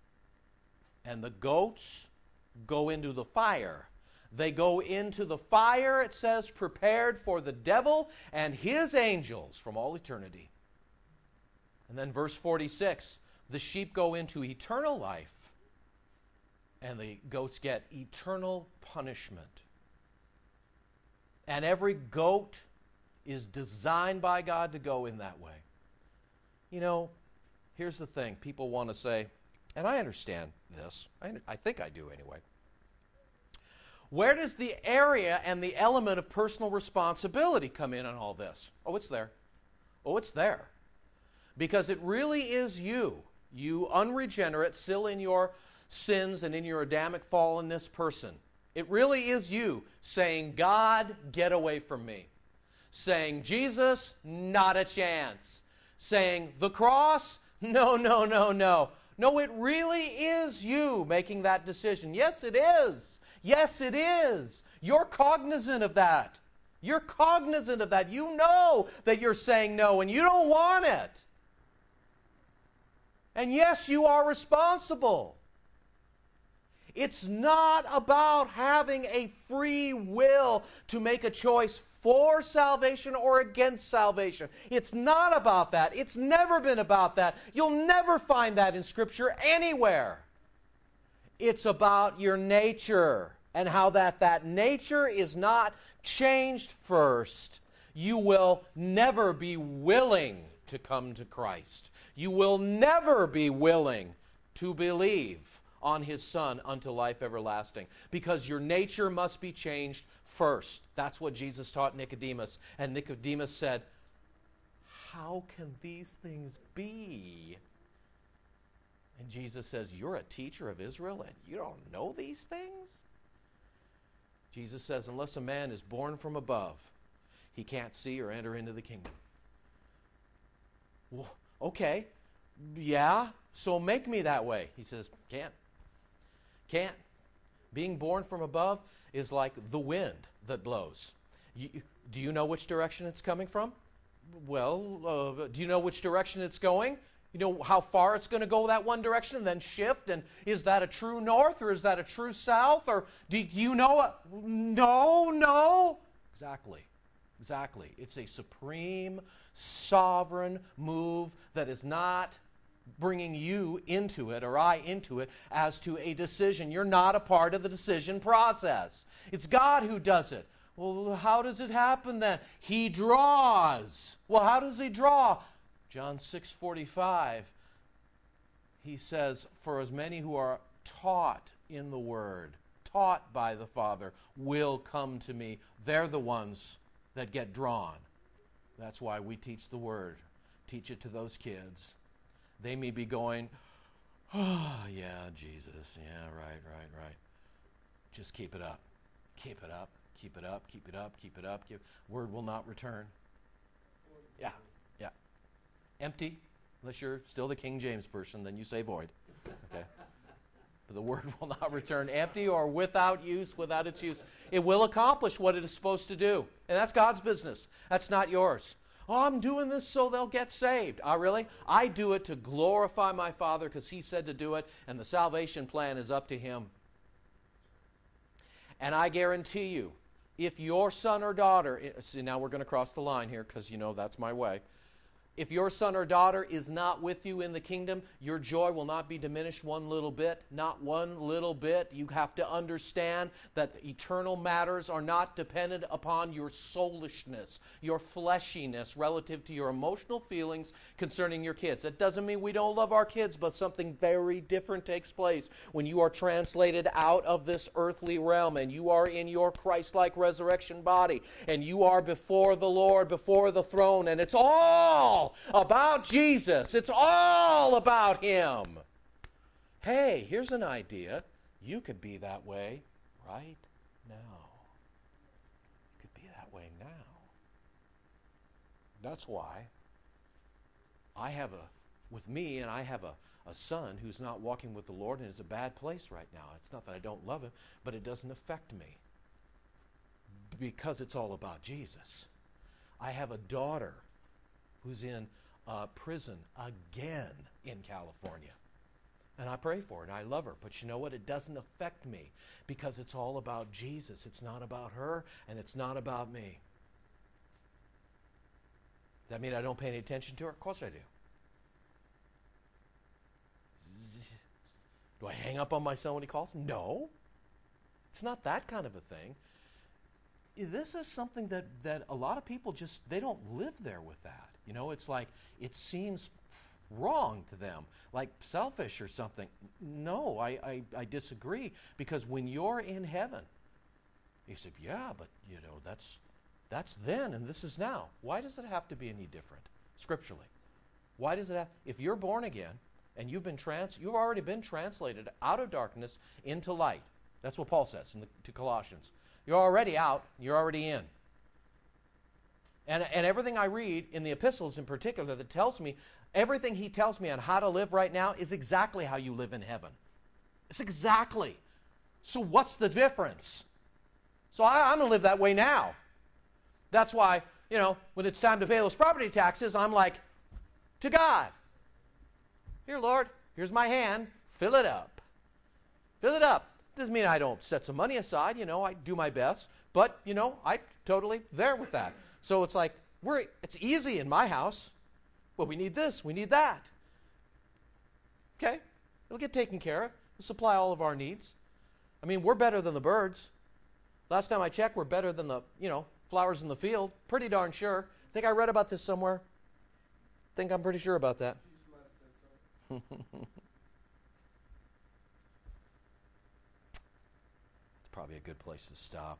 and the goats go into the fire. They go into the fire, it says, prepared for the devil and his angels from all eternity. And then verse forty-six, the sheep go into eternal life, and the goats get eternal punishment. And every goat is designed by God to go in that way. You know, here's the thing. People want to say, and I understand this. I, I think I do anyway. Where does the area and the element of personal responsibility come in on all this? Oh, it's there. Oh, it's there. Because it really is you, you unregenerate, still in your sins and in your Adamic fallenness person. It really is you saying, God, get away from me. Saying, Jesus, not a chance. Saying, the cross, no, no, no, no. No, it really is you making that decision. Yes, it is. Yes, it is. You're cognizant of that. You're cognizant of that. You know that you're saying no and you don't want it. And yes, you are responsible. It's not about having a free will to make a choice for salvation or against salvation. It's not about that. It's never been about that. You'll never find that in Scripture anywhere. It's about your nature and how that, that nature is not changed first. You will never be willing to come to Christ. You will never be willing to believe on his Son unto life everlasting, because your nature must be changed first. That's what Jesus taught Nicodemus. And Nicodemus said, how can these things be? And Jesus says, you're a teacher of Israel and you don't know these things? Jesus says, unless a man is born from above, he can't see or enter into the kingdom. Well, okay, yeah, so make me that way. He says, can't. Can't. Being born from above is like the wind that blows. You, do you know which direction it's coming from? Well, uh, do you know which direction it's going? You know how far it's going to go that one direction and then shift? And is that a true north or is that a true south? Or do, do you know? A, no, no. Exactly. Exactly. It's a supreme, sovereign move that is not bringing you into it or I into it as to a decision. You're not a part of the decision process. It's God who does it. Well, how does it happen then? He draws. Well, how does he draw? John six forty-five, he says, for as many who are taught in the Word, taught by the Father, will come to me. They're the ones that get drawn. That's why we teach the Word. Teach it to those kids. They may be going, oh, yeah, Jesus. Yeah, right, right, right. Just keep it up. Keep it up. Keep it up. Keep it up. Keep it up. Keep... Word will not return. Yeah, yeah. Empty. Unless you're still the King James person, then you say void. Okay. But the word will not return empty or without use, without its use. It will accomplish what it is supposed to do. And that's God's business. That's not yours. Oh, I'm doing this so they'll get saved. Oh, really? I do it to glorify my Father because He said to do it, and the salvation plan is up to Him. And I guarantee you, if your son or daughter, see, now we're going to cross the line here because, you know, that's my way. If your son or daughter is not with you in the kingdom, your joy will not be diminished one little bit. Not one little bit. You have to understand that eternal matters are not dependent upon your soulishness, your fleshiness relative to your emotional feelings concerning your kids. That doesn't mean we don't love our kids, but something very different takes place when you are translated out of this earthly realm and you are in your Christ-like resurrection body and you are before the Lord, before the throne, and it's all about Jesus. It's all about Him. Hey, here's an idea. You could be that way right now. You could be that way now. That's why I have a, with me, and I have a, a son who's not walking with the Lord and is a bad place right now. It's not that I don't love him, but it doesn't affect me because it's all about Jesus. I have a daughter who's in uh, prison again in California. And I pray for her, and I love her. But you know what? It doesn't affect me because it's all about Jesus. It's not about her, and it's not about me. Does that mean I don't pay any attention to her? Of course I do. Do I hang up on my son when he calls? No. It's not that kind of a thing. This is something that, that a lot of people just, they don't live there with that. You know, it's like, it seems wrong to them, like selfish or something. No, I, I, I disagree, because when you're in heaven, he said, yeah, but, you know, that's that's then and this is now. Why does it have to be any different, scripturally? Why does it have, if you're born again, and you've been trans, you've already been translated out of darkness into light. That's what Paul says in the, to Colossians. You're already out, you're already in. And, and everything I read in the epistles in particular that tells me, everything he tells me on how to live right now is exactly how you live in heaven. It's exactly. So what's the difference? So I, I'm going to live that way now. That's why, you know, when it's time to pay those property taxes, I'm like, to God. Here, Lord, here's my hand. Fill it up. Fill it up. Doesn't mean I don't set some money aside. You know, I do my best. But, you know, I'm totally there with that. So it's like, we're it's easy in my house. Well, we need this. We need that. Okay. It'll get taken care of. We'll supply all of our needs. I mean, we're better than the birds. Last time I checked, we're better than the, you know, flowers in the field. Pretty darn sure. I think I read about this somewhere. I think I'm pretty sure about that. It's probably a good place to stop.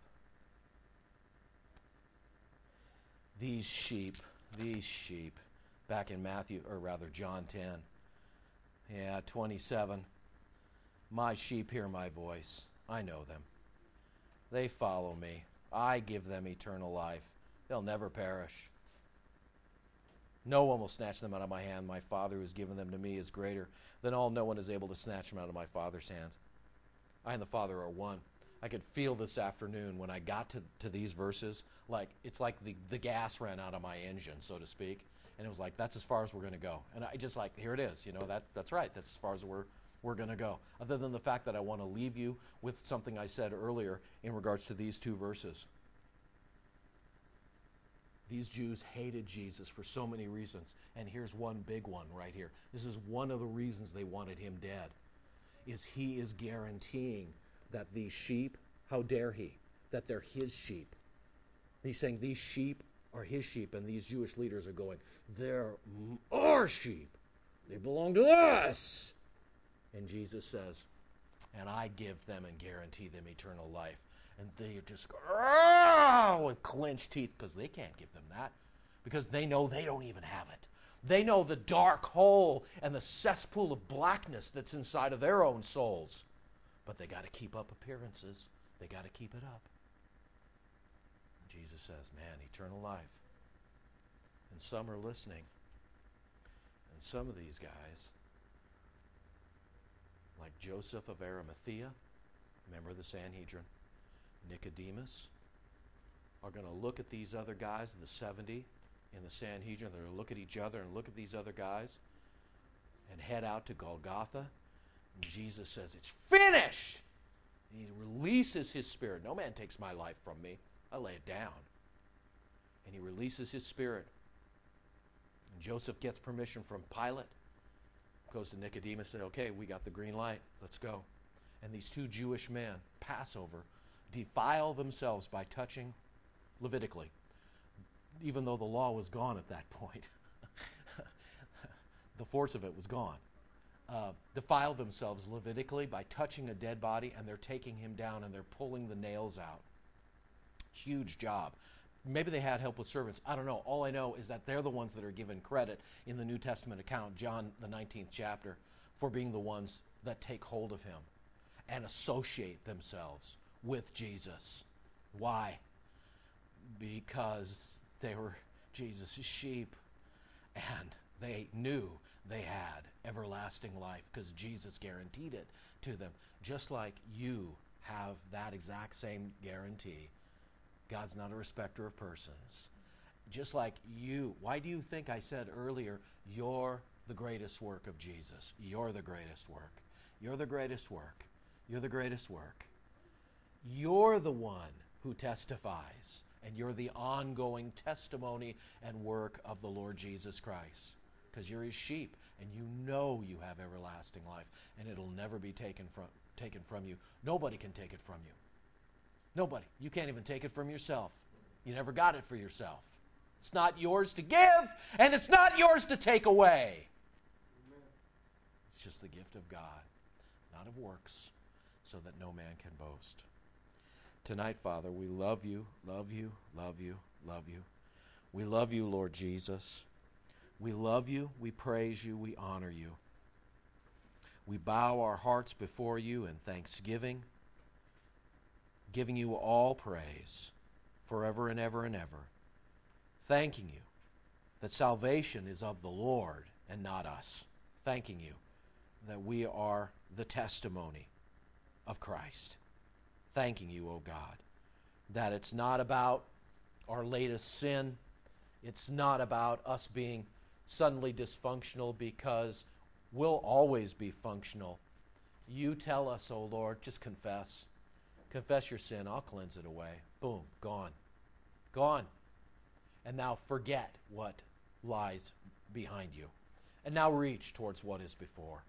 These sheep, these sheep, back in Matthew, or rather John ten, yeah, twenty-seven. My sheep hear my voice. I know them. They follow me. I give them eternal life. They'll never perish. No one will snatch them out of my hand. My Father who has given them to me is greater than all. No one is able to snatch them out of my Father's hand. I and the Father are one. I could feel this afternoon when I got to, to these verses, like it's like the, the gas ran out of my engine, so to speak. And it was like, that's as far as we're going to go. And I just like, here it is. You know, that that's right. That's as far as we're we're going to go. Other than the fact that I want to leave you with something I said earlier in regards to these two verses. These Jews hated Jesus for so many reasons. And here's one big one right here. This is one of the reasons they wanted him dead. Is he is guaranteeing that these sheep, how dare he, that they're his sheep. He's saying these sheep are his sheep, and these Jewish leaders are going, they're our sheep. They belong to us. And Jesus says, and I give them and guarantee them eternal life. And they just go, with clenched teeth, because they can't give them that. because they know they don't even have it. They know the dark hole and the cesspool of blackness that's inside of their own souls. But they got to keep up appearances. They got to keep it up. Jesus says, man, eternal life. And some are listening. And some of these guys, like Joseph of Arimathea, member of the Sanhedrin, Nicodemus, are going to look at these other guys, the seventy in the Sanhedrin. They're going to look at each other and look at these other guys and head out to Golgotha. And Jesus says, it's finished! And he releases his spirit. No man takes my life from me. I lay it down. And he releases his spirit. And Joseph gets permission from Pilate. Goes to Nicodemus and says, okay, we got the green light. Let's go. And these two Jewish men, Passover, defile themselves by touching Levitically, even though the law was gone at that point. The force of it was gone. Uh, defile themselves Levitically by touching a dead body, and they're taking him down and they're pulling the nails out. Huge job. Maybe they had help with servants. I don't know. All I know is that they're the ones that are given credit in the New Testament account, John the nineteenth chapter, for being the ones that take hold of him and associate themselves with Jesus. Why? Because they were Jesus' sheep, and they knew they had everlasting life because Jesus guaranteed it to them. Just like you have that exact same guarantee. God's not a respecter of persons. Just like you. Why do you think I said earlier, you're the greatest work of Jesus? You're the greatest work. You're the greatest work. You're the greatest work. You're the one who testifies, and you're the ongoing testimony and work of the Lord Jesus Christ, because you're his sheep, and you know you have everlasting life, and it'll never be taken from taken from you. Nobody can take it from you. Nobody. You can't even take it from yourself. You never got it for yourself. It's not yours to give, and it's not yours to take away. Amen. It's just the gift of God, not of works, so that no man can boast. Tonight, Father, we love you, love you, love you, love you. We love you, Lord Jesus. We love you, we praise you, we honor you. We bow our hearts before you in thanksgiving, giving you all praise forever and ever and ever, thanking you that salvation is of the Lord and not us, thanking you that we are the testimony of Christ. Thanking you, O God, that it's not about our latest sin. It's not about us being suddenly dysfunctional, because we'll always be functional. You tell us, O Lord, just confess. Confess your sin. I'll cleanse it away. Boom, gone. Gone. And now forget what lies behind you. And now reach towards what is before.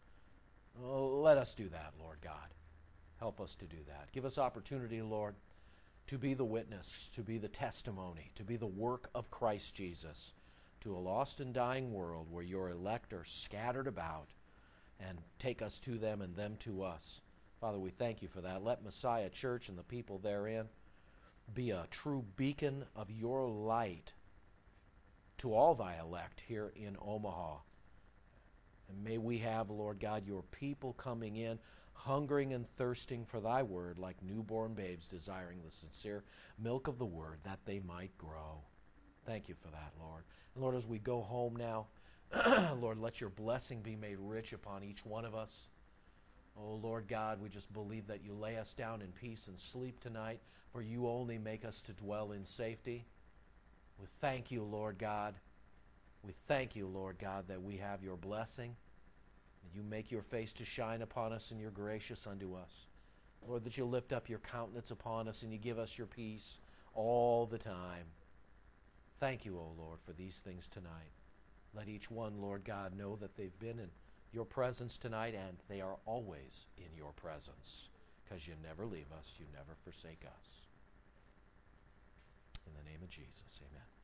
Oh, let us do that, Lord God. Help us to do that. Give us opportunity, Lord, to be the witness, to be the testimony, to be the work of Christ Jesus to a lost and dying world where your elect are scattered about, and take us to them and them to us. Father, we thank you for that. Let Messiah Church and the people therein be a true beacon of your light to all thy elect here in Omaha. And may we have, Lord God, your people coming in, hungering and thirsting for thy word like newborn babes desiring the sincere milk of the word, that they might grow. Thank you for that, Lord. And Lord, as we go home now, Lord, let your blessing be made rich upon each one of us. Oh, Lord God, we just believe that you lay us down in peace and sleep tonight, for you only make us to dwell in safety. We thank you, Lord God. We thank you, Lord God, that we have your blessing, that you make your face to shine upon us and you're gracious unto us. Lord, that you lift up your countenance upon us and you give us your peace all the time. Thank you, O Lord, for these things tonight. Let each one, Lord God, know that they've been in your presence tonight, and they are always in your presence, because you never leave us, you never forsake us. In the name of Jesus, amen.